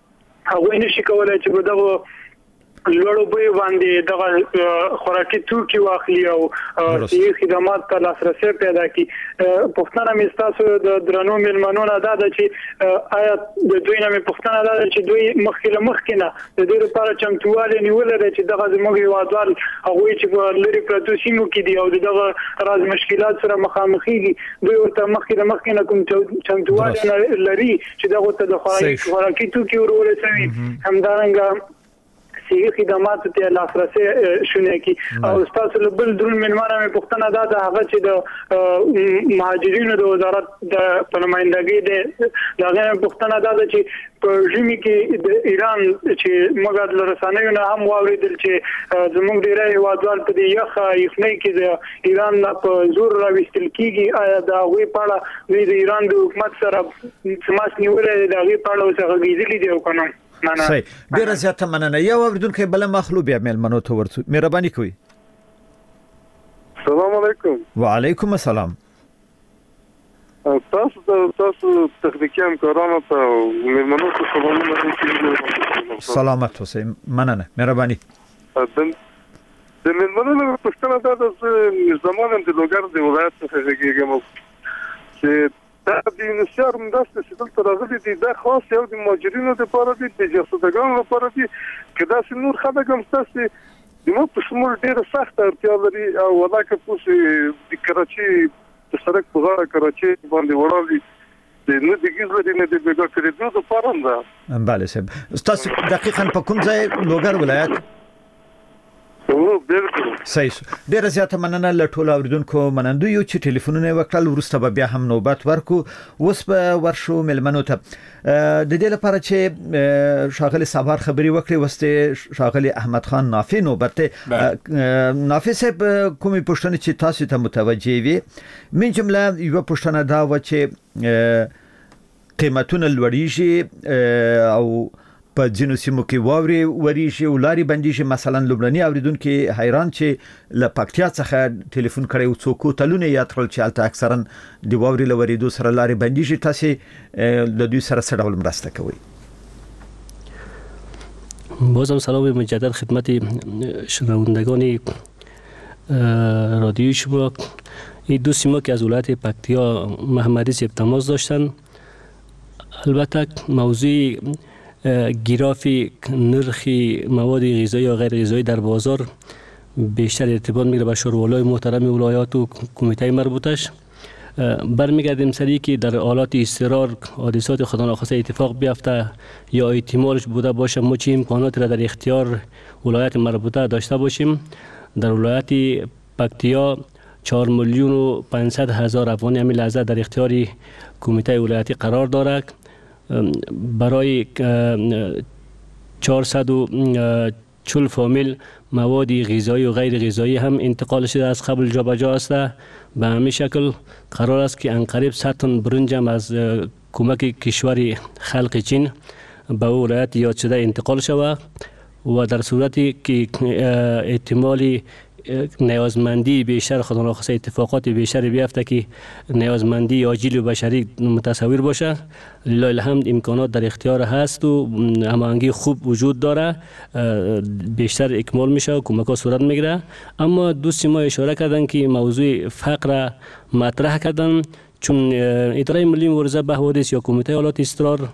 هغه نشي کولای چې په دغه لوړو به باندې دغه خوراکي توکي واخلي او صحي خدمات ته لاسرسي پیدا کړي. پښتنه مې تاسو د درنو مېلمنو نه دا چې آیا د دوی نه مې پښتنه دا چې دوی مخکې مخکې نه د دې لپاره چمتووالی نیول لري چې دغه زموږ هیوادوال هغه چې په لری پروتو سیمو کې دي او دغه راز مشکلات سره مخامخېږي دوی ورته مخکې مخکې نه کوم چمتووالی لري چې دغه ته د خوراکي توکي ورورسوي. همدارنګه صحي خدمات ته لاسرسي شونه کی او تاسو له بل درون ملمانه مې پښتنه دا د هغه چې د مهاجرینو د وزارت د پرمایندګۍ د دغه پښتنه دا چې په ژمي کې د ایران چې موږ د رسنیو نه هم واوریدل چې زموږ ډیری هیوادوال په دې یخ یخنۍ کې د ایران په زور راوستل کیږي. آیا دا غوي پاړه د ایران د حکومت سره سماس نیولې د غوي پاړه اوسه غوښتلی دی او کنه صحیح. ډیره زیاته مننه. یو اوریدونکو بل مخلو بیا مېلمنو ته ورسو. مهرباني کوئ. السلام علیکم. وعلیکم السلام. تاسو تاسو تخنیکی همکارانو ته مېلمنو ته سلامونه. سلامت اوسئ. مننه. مهرباني. د مېلمنو له پښتنه دا د زمانه د لوګر د ولایت څخه کېږم چې دا د انسیار مدرسه چې دلته راغلي دي دا خاص یو د مهاجرینو لپاره دي د جاسوسګانو لپاره دي کدا چې نور خلک هم تاسو د مو په شمول ډیره سخته اړتیا لري او ولاکه پوسې د کراچي د سړک په غاړه کراچي باندې وړاندې د نه د ګیزلې نه د بیګا کړې د پارم ده. بله صاحب تاسو دقیقاً په کوم ځای لوګر ولایت؟ صحیح. ډیره زیاته مننه له ټولو اوریدونکو منندو یو چې ټلیفونونه وکړل ورسته به بیا هم نوبت ورکو. اوس به ورشو ملمنو ته د دې لپاره چې شاغلی صبر خبري وکړي وسته شاغلی احمد خان نافی نوبت نافی صاحب کومې پوښتنه چې تاسو ته متوجي وي من جمله یو پوښتنه دا و چې قیمتونه لوړیږي او په ځینو سیمو کې واوري وریږي او لاري بنديږي. مثلا لبناني اوریدونکو حیران چې له پکتیا څخه ټلیفون کړي او څوک تلونه یا ترل چې الته اکثرا دی واوري لوري سره لاري بنديږي. تاسو د دوی سره سره ډول مرسته کوي؟ بازم سلام مجدد خدمت شنوندگان رادیو شما. این دو سیما که از ولایت پکتیا محمدی صاحب تماس داشتن. البته موضوع گرافی نرخی مواد غذایی یا غیر غذایی در بازار بیشتر ارتباط میگیره به شوروالای محترم ولایات و کمیته مربوطش. برمیگردیم سری که در حالات اضطرار حادثات خدا ناخواسته اتفاق بیفته یا احتمالش بوده باشه ما چه امکاناتی را در اختیار ولایت مربوطه داشته باشیم. در ولایت پکتیا چهار میلیون و پانصد هزار افغانی همین لحظه در اختیار کمیته ولایتی قرار دارد. برای چهارصد و چهل فامیل مواد غذایی و غیر غذایی هم انتقال شده از قبل جابجا است. به همین شکل قرار است که انقریب صد تن برنج هم از کمک کشور خلق چین به ولایت یاد شده انتقال شود و در صورتی که احتمالی نیازمندی بیشتر خدا ناخواسته اتفاقات بیشتر بیفته که نیازمندی عاجل و بشری متصور باشه لله الحمد امکانات در اختیار هست و هماهنگی خوب وجود داره بیشتر اکمال میشه و کمک ها صورت میگیره. اما دوستی ما اشاره کردن که موضوع فقر مطرح کردن چون اداره ملی مبارزه به حوادث یا کمیته حالات اضطرار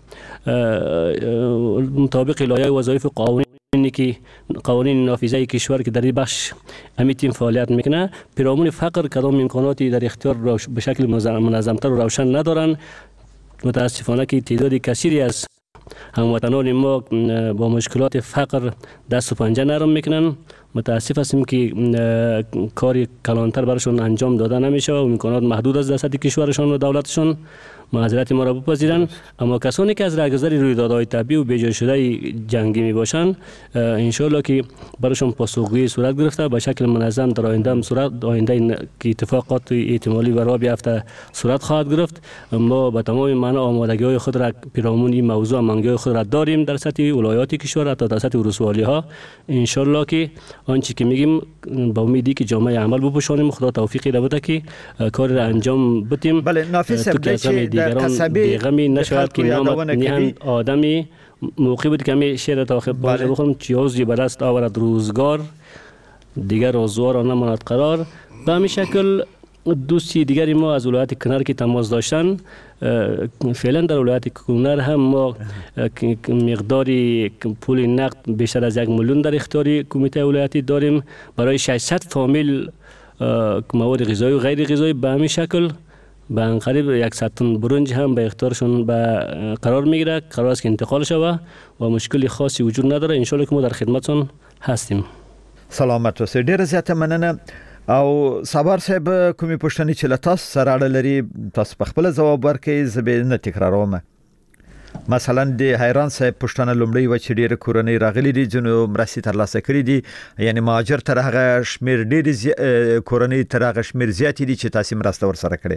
مطابق لایحه وظایف قانونی اینی که قوانین نافذه کشور که در این بخش همین تیم فعالیت میکنه پیرامون فقر کدام امکاناتی در اختیار به شکل منظمتر و روشن ندارن. متاسفانه که تعداد کثیری از هموطنان ما با مشکلات فقر دست و پنجه نرم میکنن. متاسف هستیم که کاری کلانتر برشون انجام داده نمیشه و امکانات محدود از دست کشورشان و دولتشان. معذرت ما را بپذیرن. اما کسانی که از رهگذر رویدادهای طبیعی و بی‌جای شده جنگی می باشند ان شاءالله که برایشان پاسخگویی صورت گرفته به شکل منظم در آینده هم صورت آینده که اتفاقات احتمالی و راه بیفته صورت خواهد گرفت. ما به تمام معنا آمادگی‌های خود را پیرامون این موضوع آمادگی خود را داریم در سطح ولایات کشور تا در سطح ولسوالی ها. ان شاءالله که آنچه که میگیم با امیدی که جامعه عمل بپوشانیم خدا توفیقی را بده که کار را انجام بدیم. بله نافی صاحب دیگران بیغمی نشود که نامد نیهن آدمی موقعی بود که همه شعر تاخیر باشه بخونم چیازی برست آورد روزگار دیگر روزوار نماند قرار. به همین شکل دوستی دیگری ما از ولایت کنر که تماس داشتن، فعلا در ولایت کنر هم ما مقداری پول نقد بیشتر از یک میلیون در اختیار کمیته ولایتی داریم برای ششصد فامیل مواد غذایی و غیر غذایی. به همین شکل به قریب صد تن برنج هم به اختیارشون به قرار میگیره، قرار است که انتقال شود و مشکلی خاصی وجود نداره. ان شاء الله که ما در خدمتتون هستیم. سلامت اوسئ. ډیره زیاته مننه. او صبر صاحب کومې پوښتنې چې له تاسو سره اړه لري تاسو په خپل جواب ورکړئ، زه به نه تکراروم. مثلا د حیران صاحب پوښتنه لومړی و چې ډیره کورنۍ راغلي دي ځنو مرستې ترلاسه کړي دي، یعنی مهاجر تر هغه شمیر ډیر زی... کورنۍ تر هغه شمیر زیات دي چې تاسو مرسته ورسره کړي.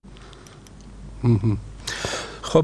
خب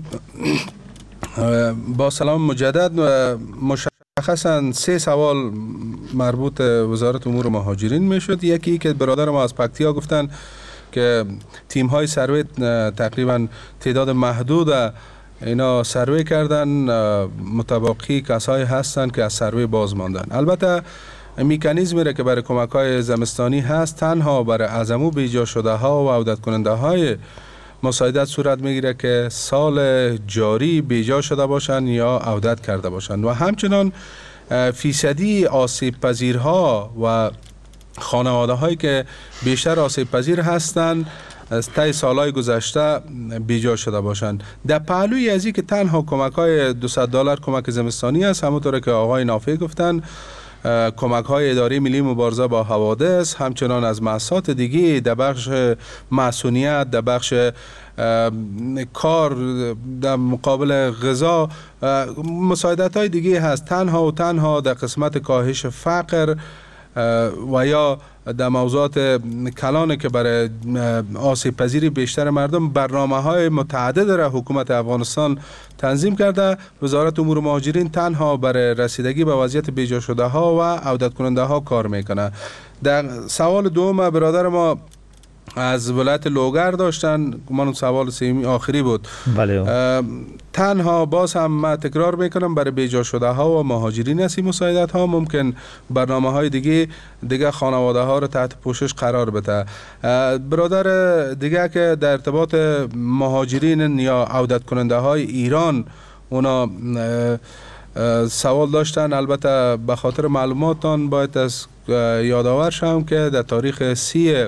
با سلام مجدد. مشخصا سه سوال مربوط وزارت امور مهاجرین میشد. یکی که برادر ما از پکتیا گفتن که تیم های سروی تقریبا تعداد محدود اینا سروی کردن، متباقی کسایی هستن که از سروی باز ماندن. البته مکانیزمی را که برای کمک های زمستانی هست تنها برای از امو بیجا شده ها و عودت کننده های مساعدت صورت میگیره که سال جاری بیجا شده باشن یا عودت کرده باشن و همچنان فیصدی آسیب پذیرها و خانواده هایی که بیشتر آسیب پذیر هستند از طی سالهای گذشته بیجا شده باشند. در پهلوی از این که تنها کمک های دویست دلار کمک زمستانی است، همونطور که آقای نافع گفتن کمک های اداره ملی مبارزه با حوادث، همچنان از مؤسسات دیگه در بخش معصونیت، در بخش کار در مقابل غذا، مساعدت های دیگه هست. تنها و تنها در قسمت کاهش فقر و یا در موضوعات کلان که برای آسیب پذیری بیشتر مردم برنامه های متعدد را حکومت افغانستان تنظیم کرده. وزارت امور مهاجرین تنها برای رسیدگی به وضعیت بیجا شده ها و عودت کننده ها کار میکنه. در سوال دوم برادر ما از ولایت لوگر داشتن، من سوال سیمی آخری بود. بله. تنها باز هم من تکرار میکنم برای بیجا شده ها و مهاجرین هستی مساعدت ها ممکن برنامه های دیگه دیگه خانواده ها رو تحت پوشش قرار بده. برادر دیگه که در ارتباط مهاجرین یا عودت کننده های ایران اونا سوال داشتن، البته به خاطر معلوماتان باید از یادآور شم که در تاریخ سی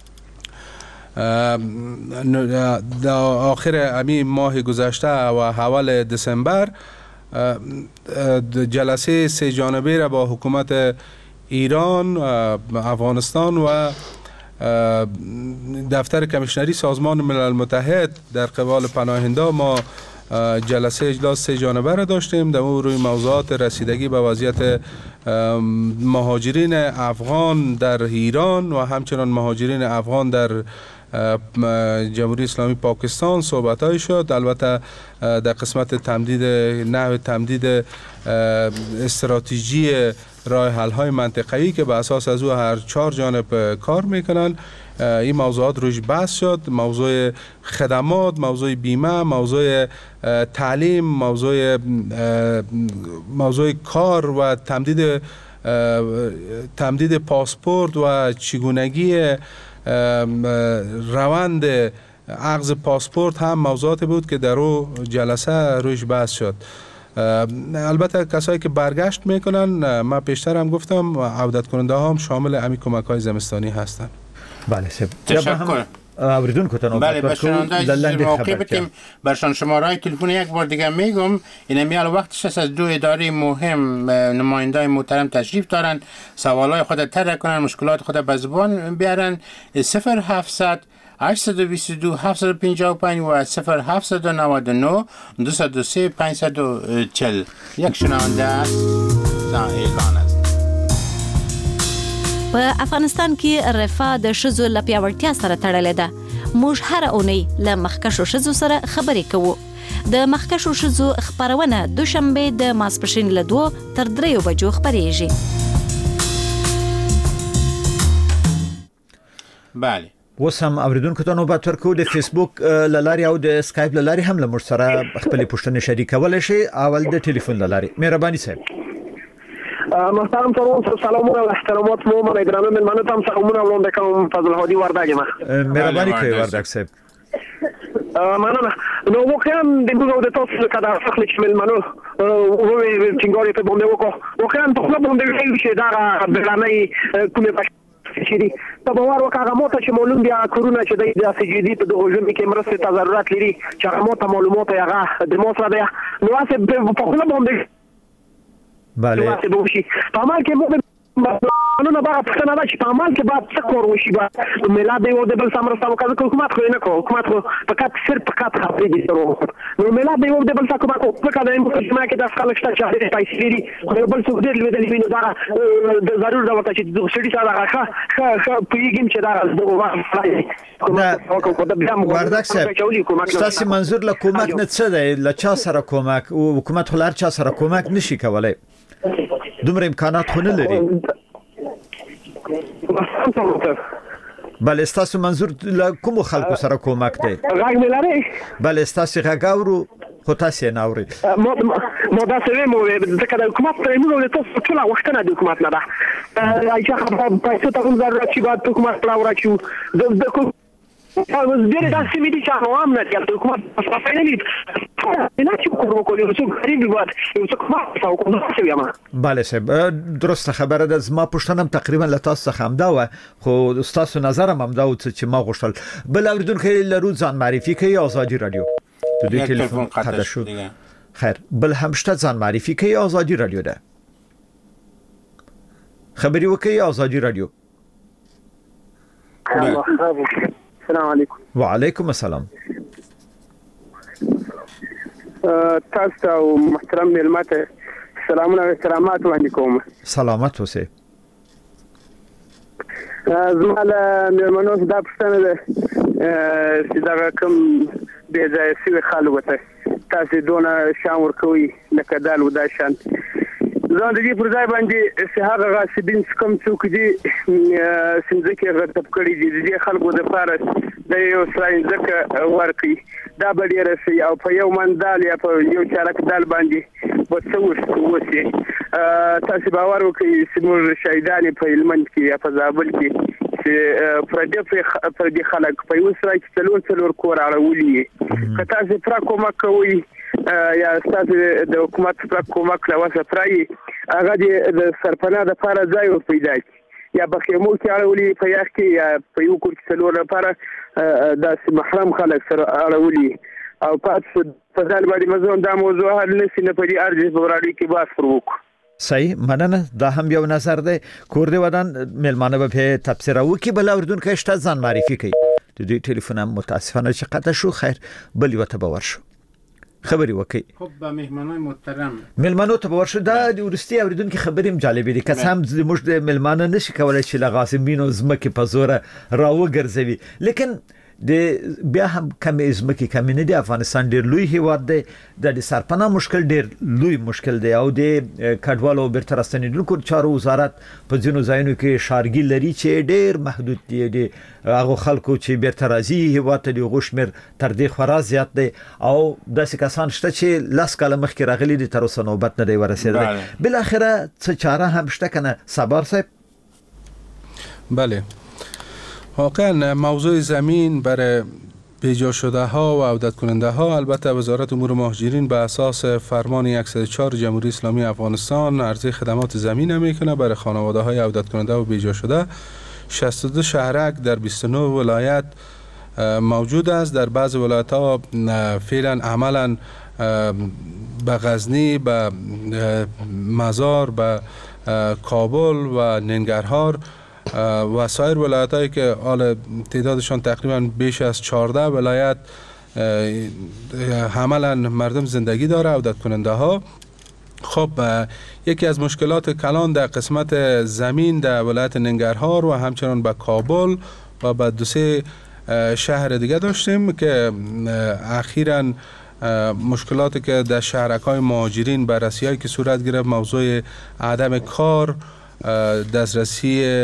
در آخر امی ماه گذشته و اول دسامبر جلسه سه جانبه را با حکومت ایران، افغانستان و دفتر کمیشنری سازمان ملل متحد در قبال پناهنده ما جلسه اجلاس سه جانبه را داشتیم. در اون روی موضوعات رسیدگی به وضعیت مهاجرین افغان در ایران و همچنان مهاجرین افغان در جمهوری اسلامی پاکستان صحبت‌های شد. البته در قسمت تمدید نحو تمدید استراتژی راه حل‌های منطقه‌ای که به اساس از او هر چهار جانب کار میکنن، این موضوعات روش بحث شد. موضوع خدمات، موضوع بیمه، موضوع تعلیم، موضوع موضوع کار و تمدید تمدید پاسپورت و چگونگی روند عقد پاسپورت هم موضوعات بود که در او جلسه روش بحث شد. البته کسایی که برگشت میکنن، من پیشتر هم گفتم عودت کننده هم شامل امی کمک های زمستانی هستن. بله سب تشکر. اوریدون کتن بله بشنونده موقع بتیم برشان شماره های تلفن یک بار دیگه میگم. این میال وقتش است از دو اداره مهم نماینده محترم تشریف دارن، سوالای خود طرح کنن، مشکلات خود به زبان بیارن. صفر هفتصد هشتصد و بیست و دو هفتصد و پنجاه و پنج و صفر هفتصد و نود و نه دویست و سه پانصد و چهل. یک شنونده است اعلان است. په افغانستان کې رفاه د ښځو له پیاوړتیا سره تړلې ده. موږ هره اونۍ له مخکښو ښځو سره خبرې کوو. د مخکښو ښځو خپرونه دوشنبه د ماسپښین له دوو تر دریو بجو خپرېږي. بله وسم اوریدونکو ته نوبت ورکو د فیسبوک لاري او د اسکایپ لاري هم له موږ سره خپل پوښتنې شریکول شي اول د ټلیفون لاري مهرباني صاحب محترم ترون سلامونه و احترامات مو من ګرانو من منو تم سلامونه وړاندې کوم فضل هادي وردګ ما مهرباني کوي وردګ صاحب مننه نو واقعا د موږ د تاسو کدا فخر چې من منو او څنګه په باندې وکړو واقعا په خپل باندې ویل چې دا بلانه کومه شری په باور وکړه مو ته چې معلوم بیا کورونا چې د سجدي په دغه ژوند کې مرسته ته ضرورت لري چې مو ته معلومات هغه د مو سره دی نو واسه په خپل باندې بله واسه دوشي په عمل کې مو نو نه بقى فتنا باش په عمل کې بعد تکور وشي با ملاد یو د بل سمرسته وکړه حکومت خو نه کو حکومت خو فقط صرف فقط خپل دي سره نو ملاد یو د بل څه کومه کو په کده مجمع کې د خلک شته چې پیسې لري خو بل څه ډېر لیدل ویني دا د ضرور دا ورته چې د سړي سره راخه ښه پیګم چې دا وردک صاحب تاسو منظور له کومک نه څه دی له چا سره کومک او حکومت خو لار چا سره کومک نشي کولای دومره امکانات خو نه لري بله استاسو منظور له کوم خلکو سره کومک دی غږ ملاري بله استاسو غاورو خو تاسو نه اوري ما ما دا څه مو ځکه د حکومت تر موږ له تاسو ټول وخت نه د حکومت نه ده چې خبره پیسې ته هم ضرورت شي بعد حکومت لا ورچو د اوس ډېر داسې ویلي چې هغه هم نه دی د حکومت په صفه نه لید نه چې کوم کولی اوس غریب واد اوس کومه څه کوم څه یم بله صاحب درسته خبره ده زما پوښتنه تقریبا له تاسو څخه هم دا و خو تاسو نظر هم دا و چې ما غوښتل بل اوریدونکو له ځان معرفي کوي آزادي رادیو د دې ټلیفون قطع شو خیر بل هم شته ځان معرفي کوي آزادي رادیو ده خبري وکي آزادي رادیو السلام علیکم وعلیکم السلام تاسو او محترم ملمت سلامونه او احترامات وړاندې کوم سلامت اوسئ زماله مېرمنو دا پوښتنه ده چې دا کوم بې ځایه شوي خلکو ته تاسو دونه شان ورکوي لکه دا لودا شان ځان د دې پر ځای باندې چې هغه غاصبین کوم څوک دي سمځکه غټب کړی دي د خلکو د فارس د یو سراین ځکه ورکی دا به ډیر شي او په یو مندال یا په یو چارک دال باندې وڅوس وسی تاسو باور وکړئ چې موږ شهیدان په هلمند کې یا په زابل کې چې پر دې پر دې خلک په یو سره کې څلور څلور کور اړولي که تاسو پر کومه کوي یا تاسو د حکومت پر کومک لوسه پرای هغه د سرپناه د لپاره ځای پیدا کی یا بخیمو کې اړولي په یخ کې یا په یو کور کې څلور لپاره د محرم خلک سره اړولي او پات په ځل باندې مزون دا موضوع حل نشي نه پدې ارجه بورالي کې باس پروک صحیح مننه دا هم یو نظر دی کور دی ودان ملمانه به تفسیر او کې بل اوردون کې شته ځان معرفي کوي د دې ټلیفون هم متاسفانه چې قطع شو خیر بل یو ته باور شو خبري وکي خب به مهمانای محترم ملمانو ته ورشه دا د ورستي اوریدونکو خبرې هم جالبې دي که هم زموږ د ملمانه نشي کولای چې لغاسمینو زمکه په زوره راو ګرځوي لیکن د بیا هم کم ازمکه کم نه دی افغانستان ډیر لوی هیواد دی د سرپناه مشکل ډیر لوی مشکل دی او د کډوالو برتر استنیدونکو چارو وزارت په ځینو ځایونو کې شارګي لري چې ډیر محدود دی د هغه خلکو چې برتر راځي هیواد ته د غوښمر تر دې خورا زیات دی او داسې کسان شته چې لاس کاله مخکې راغلي دي تر اوسه نوبت نه دی ورسېدلی بل اخره څه چاره هم شته کنه صبر صاحب بله واقعا موضوع زمین برای بیجا شده ها و عودت کننده ها البته وزارت امور مهاجرین به اساس فرمان صد و چهار جمهوری اسلامی افغانستان عرضه خدمات زمین میکنه برای خانواده های عودت کننده و بیجا شده شصت و دو شهرک در بیست و نه ولایت موجود است در بعض ولایت ها فعلا عملا به غزنی به مزار به کابل و ننگرهار و سایر ولایت هایی که حال تعدادشان تقریبا بیش از چهارده ولایت عملا مردم زندگی داره عودت کننده ها. خب یکی از مشکلات کلان در قسمت زمین در ولایت ننگرهار و همچنان به کابل و به دو سه شهر دیگه داشتیم که اخیراً مشکلاتی که در شهرک‌های مهاجرین بررسی‌هایی که صورت گرفت موضوع عدم کار، دسترسی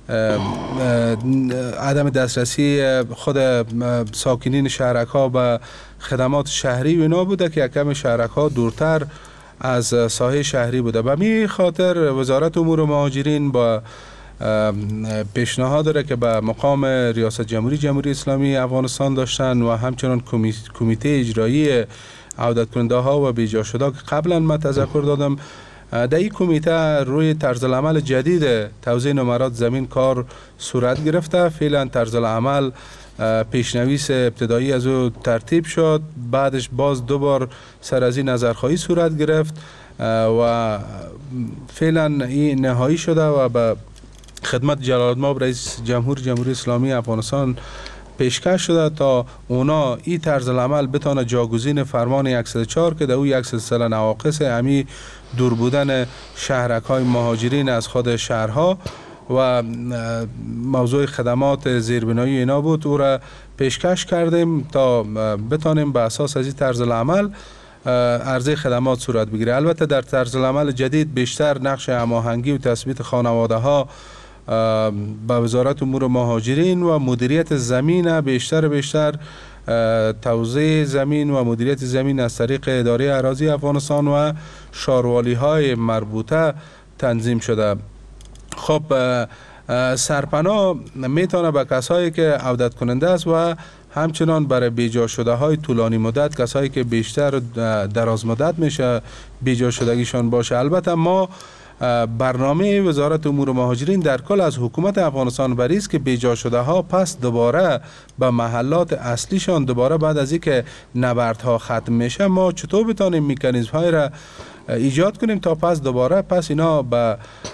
عدم دسترسی خود ساکنین شهرک ها به خدمات شهری و اینا بوده که یکم شهرک ها دورتر از ساحه شهری بوده. به می خاطر وزارت امور مهاجرین با پیشنهاد داره که به مقام ریاست جمهوری جمهوری اسلامی افغانستان داشتن و همچنان کمیته اجرایی عودت کننده ها و بیجا شده که قبلا من تذکر دادم، در این کمیته روی طرز العمل جدید توزیع نمرات زمین کار صورت گرفته. فعلا طرز العمل پیشنویس ابتدایی از او ترتیب شد، بعدش باز دو بار سر از این نظرخواهی صورت گرفت و فعلا این نهایی شده و به خدمت جلالتمآب رئیس جمهور جمهوری اسلامی افغانستان پیشکش شده تا اونا این طرز العمل بتونه جاگزین فرمان صد و چهار که در او یک سلسله نواقص امی دور بودن شهرک های مهاجرین از خود شهرها و موضوع خدمات زیربنایی اینا بود، او را پیشکش کردیم تا بتانیم به اساس از این طرز العمل عرضه خدمات صورت بگیره. البته در طرز العمل جدید بیشتر نقش هماهنگی و تثبیت خانواده ها به وزارت امور مهاجرین و مدیریت زمین بیشتر بیشتر توزیع زمین و مدیریت زمین از طریق اداره اراضی افغانستان و شاروالی های مربوطه تنظیم شده. خب سرپناه میتونه به کسایی که عودت کننده است و همچنان برای بیجا شده های طولانی مدت، کسایی که بیشتر دراز مدت میشه بیجا شدگیشان باشه. البته ما برنامه وزارت امور مهاجرین در کل از حکومت افغانستان بری است که بیجا شده ها پس دوباره به محلات اصلیشان دوباره بعد از اینکه نبردها ختم میشه ما چطور بتانیم مکانیزم های را ایجاد کنیم تا پس دوباره پس اینا به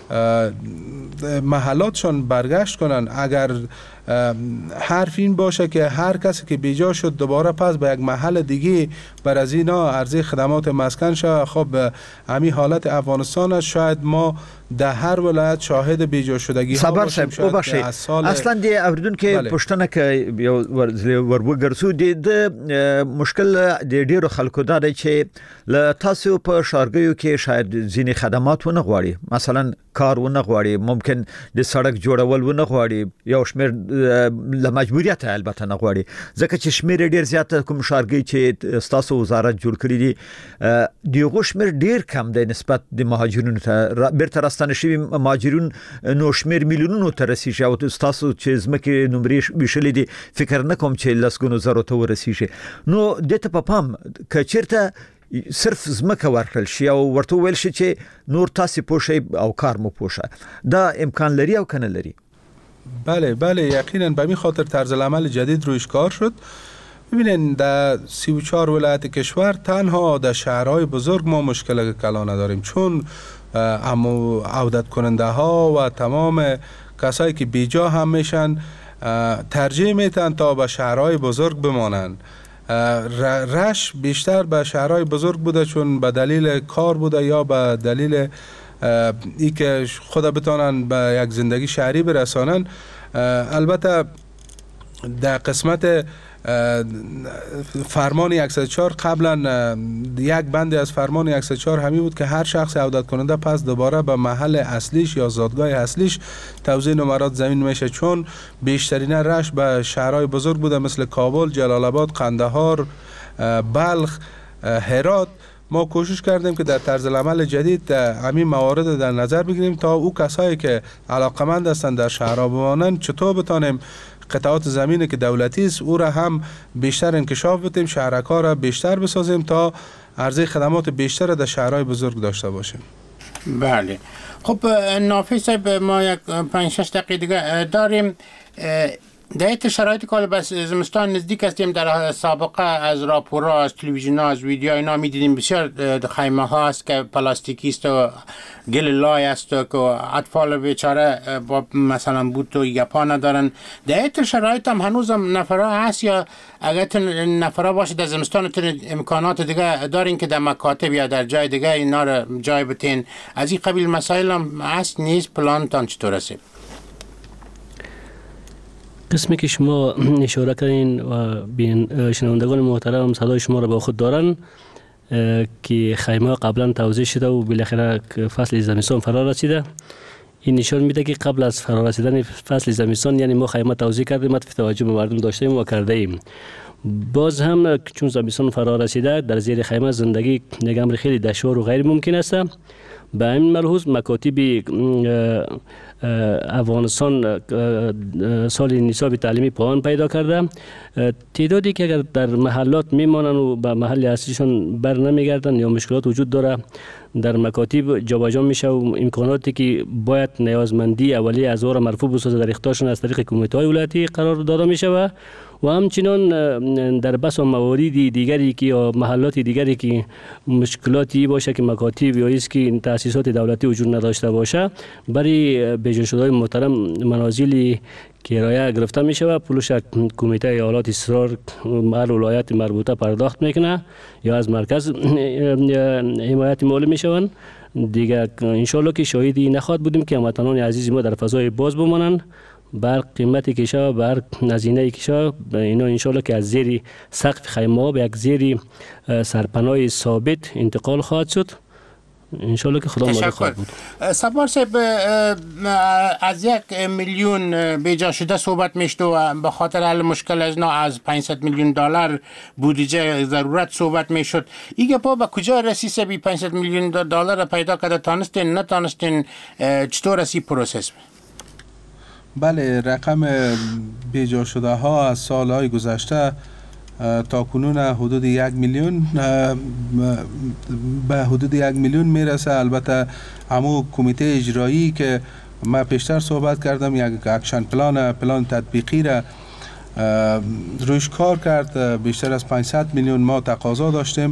محلاتشان برگشت کنن. اگر حرف این باشه که هر کسی که بیجا شد دوباره پس به یک محل دیگه بر از اینا عرضه خدمات مسکن شد، خب همین حالت افغانستان است. شاید ما در هر ولایت شاهد بیجا شدگی ها باشیم. شاید سال... اصلا دی اوریدون که بله. پښتنه کې وربګرسو د مشکل د ډیرو خلکو دا دی چې ل تاسو په شارګیو کې شاید ځینې خدمات ونه غواړي، مثلا کار ونه غواړي، ممکن د سړک جوړول ونه غواړي، یو شمیر ل مجبوریت البته نه غواړي ځکه چې شمیر ډیر زیات کوم شارګی چې تاسو وزارت جوړ کړی دی دیغه شمیر ډیر کم دی نسبت د مهاجرینو ته بیرته راستنه شوی مهاجرین نو شمیر میلیونونو ته رسیږي او تاسو چې زمکه نمرې وشلې دي فکر نه کوم چې لسګونو زرو ته ورسیږي. نو دته په پام کچیرته صرف زمکه ورکړل شي او ورته ویل شي چې نور تاسو پوښي او کار مو پوښه، دا امکان لري او کنه لري؟ بله بله یقینا به این خاطر طرز العمل جدید رویش کار شد. ببینین در سی و چهار ولایت کشور تنها در شهرهای بزرگ ما مشکل کلا نداریم، چون اما عودت کننده ها و تمام کسایی که بیجا هم میشن ترجیح میتن تا به شهرهای بزرگ بمانن. رش بیشتر به شهرهای بزرگ بوده چون به دلیل کار بوده یا به دلیل ای که خود بتانن به یک زندگی شهری برسانن. البته در قسمت فرمان صد و چهار قبلا یک بند از فرمان صد و چهار همی بود که هر شخص عودت کننده پس دوباره به محل اصلیش یا زادگاه اصلیش توزیع نمرات زمین میشه، چون بیشترین رش به شهرهای بزرگ بوده مثل کابل، جلال آباد، قندهار، بلخ، هرات. ما کوشش کردیم که در طرز العمل جدید همین موارد در نظر بگیریم تا او کسایی که علاقمند هستند در شهرها بمانند چطور بتانیم قطعات زمینی که دولتی است او را هم بیشتر انکشاف بدیم، شهرک‌ها را بیشتر بسازیم تا عرضه خدمات بیشتر در شهرهای بزرگ داشته باشیم. بله خب نافی صاحب ما یک پنج شش دقیقه دیگه داریم. در این شرایطی که بس زمستان نزدیک هستیم در سابقه از راپورها از تلویزیون از ویدیو اینا میدیدیم بسیار خیمه ها است که پلاستیکی است و گل لای است و که اطفال بیچاره با مثلا بوت و یپا ندارن. در این شرایط هم هنوز هم نفرها هست یا اگر نفرها باشه در زمستان امکانات دیگه دارین که در مکاتب یا در جای دیگه اینا را جای بتین؟ از این قبیل مسائل هم هست نیست؟ پلانتان چطور است؟ قسمی که شما اشاره کردین و بین شنوندگان محترم صدای شما را با خود دارن که خیمه قبلا توزیع شده و بالاخره فصل زمستان فرا رسیده. این نشان میده که قبل از فرارسیدن فصل زمستان، یعنی ما خیمه توزیع کردیم، ما توجه به مردم داشتیم و کرده ایم. باز هم چون زمستان فرا رسیده، در زیر خیمه زندگی نگم خیلی دشوار و غیر ممکن است. به این ملحوظ مکاتب افغانستان سال نصاب تعلیمی پایان پیدا کرده. تعدادی که اگر در محلات میمانند و به محل اصلیشان بر نمیگردند یا مشکلات وجود داره، در مکاتب جابجا میشه و امکاناتی که باید نیازمندی اولیه از او مرفوع بسازه در اختیارشان از طریق کمیته ولایتی قرار داده میشه و و همچنان در بس و مواردی دیگری که یا محلات دیگری که مشکلاتی باشه که مکاتب یا است که تأسیسات دولتی وجود نداشته باشه، برای بجا شده‌های محترم منازل کرایه گرفته میشه و پولش کمیته ایالات اصرار محل ولایت مربوطه پرداخت میکنه یا از مرکز حمایت مالی میشوند. دیگه انشالله که شاهدی نخواهد بودیم که هموطنان عزیز ما در فضای باز بمانند. بر قیمتی کشا، بر هزینه کشا، اینا انشالله که از زیر سقف خیمه به یک زیر سرپناه ثابت انتقال خواهد شد. انشالله که خدا مالک خواهد بود. سپار صاحب، از یک میلیون بیجا شده صحبت میشد و به خاطر حل مشکل از نا از پانصد میلیون دلار بودجه ضرورت صحبت میشد. ایگه پا به کجا رسی سبی پانصد میلیون دلار پیدا کرده؟ تانستین نتانستین؟ چطور رسی پروسس؟ بله، رقم بیجا شده ها از سالهای گذشته تا کنون حدود یک میلیون به حدود یک میلیون میرسه. البته همو کمیته اجرایی که ما پیشتر صحبت کردم، یک اکشن پلان پلان تطبیقی را روش کار کرد. بیشتر از پانصد میلیون ما تقاضا داشتیم.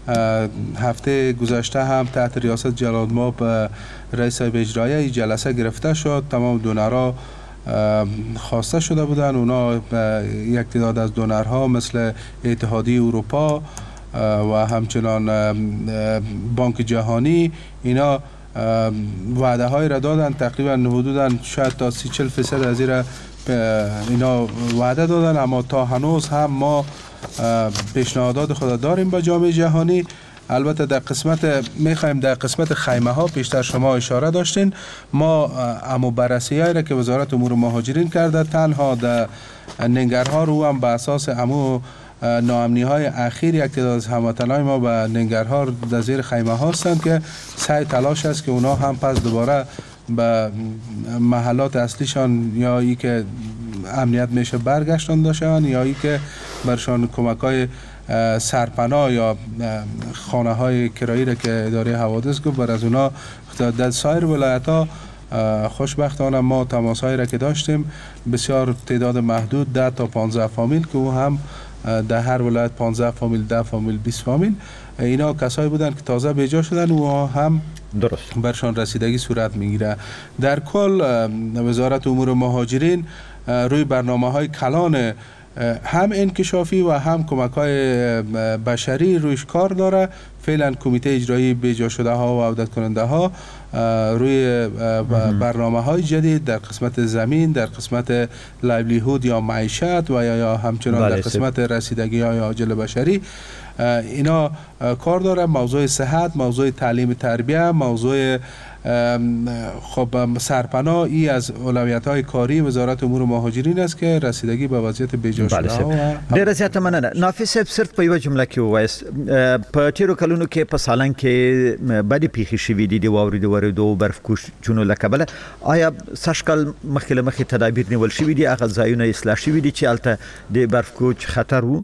هفته گذشته هم تحت ریاست جلال ماب رئیس اجرایی جلسه گرفته شد. تمام دونرها خواسته شده بودن. اونا یک تعداد از دونرها مثل اتحادیه اروپا و همچنان بانک جهانی، اینا وعده های را دادن. تقریبا حدودا شاید تا سی چل فیصد از این اینا وعده دادن، اما تا هنوز هم ما پیشنهادات خود داریم با جامعه جهانی. البته در قسمت میخوایم در قسمت خیمه ها پیشتر شما اشاره داشتین، ما امو بررسی هایی را که وزارت امور مهاجرین کرده، تنها در ننگرها رو هم به اساس امو ناامنی های اخیر یک تعداد از هموطنان ما به ننگرها در زیر خیمه هستند که سعی تلاش است که اونا هم پس دوباره به محلات اصلیشان یا ای که امنیت میشه برگشتن داشتن یا ای که برشان کمک های سرپناه یا خانه های کرایی را که اداره حوادث گفت بر از اونا در سایر ولایت ها خوشبختانه ما تماس هایی را که داشتیم، بسیار تعداد محدود ده تا پانزده فامیل که او هم در هر ولایت پانزده فامیل، ده فامیل، بیست فامیل، اینا کسایی بودن که تازه بیجا شدن و هم درست برشان رسیدگی صورت میگیره. در کل وزارت امور مهاجرین روی برنامه های کلان هم انکشافی و هم کمک های بشری رویش کار داره. فعلا کمیته اجرایی بیجا شده ها و عودت کننده ها روی برنامه های جدید در قسمت زمین، در قسمت لایولیهود یا معیشت و یا همچنان در قسمت رسیدگی های عاجل بشری اینا کار داره. موضوع صحت، موضوع تعلیم تربیه، موضوع خب سرپناه ای از اولویت های کاری وزارت امور مهاجرین است که رسیدگی به وضعیت بیجا شده ها. ډیره زیاته مننه. نافذ صاحب صرف په یو جمله کې ووایاست، په تیرو کلونو کې په سالنګ کې بدې پیښې شوي دي د واورې د ورېدو او برفکوشونو له کبله. آیا سږ کال مخکې له مخکې تدابیر نیول شوي دي، هغه ځایونه اصلاح شوي دي چې هلته د برفکوچ خطر و؟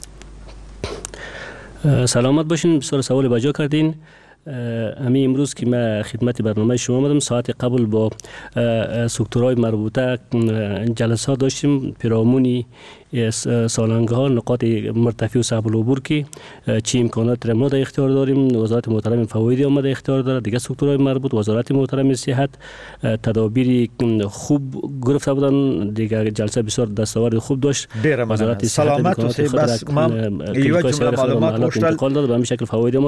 سلامت باشین، بسیار سوال بجا کردین. امی امروز که ما خدمت برنامه شما آمدم، ساعت قبل با سکتورهای مربوطه جلسات داشتیم، پیرامونی سالنگ ها، نقاط مرتفع و صعب العبور که چی امکانات را ما در اختیار داریم. وزارت محترم فوایدی آمده اختیار داره، دیگه سکتورهای مربوط، وزارت محترم صحت تدابیر خوب گرفته بودن، دیگه جلسه بسیار دستاورد خوب داشت. وزارت سلامت و بس ما یو جمله معلومات گفتل به همین شکل فوایدی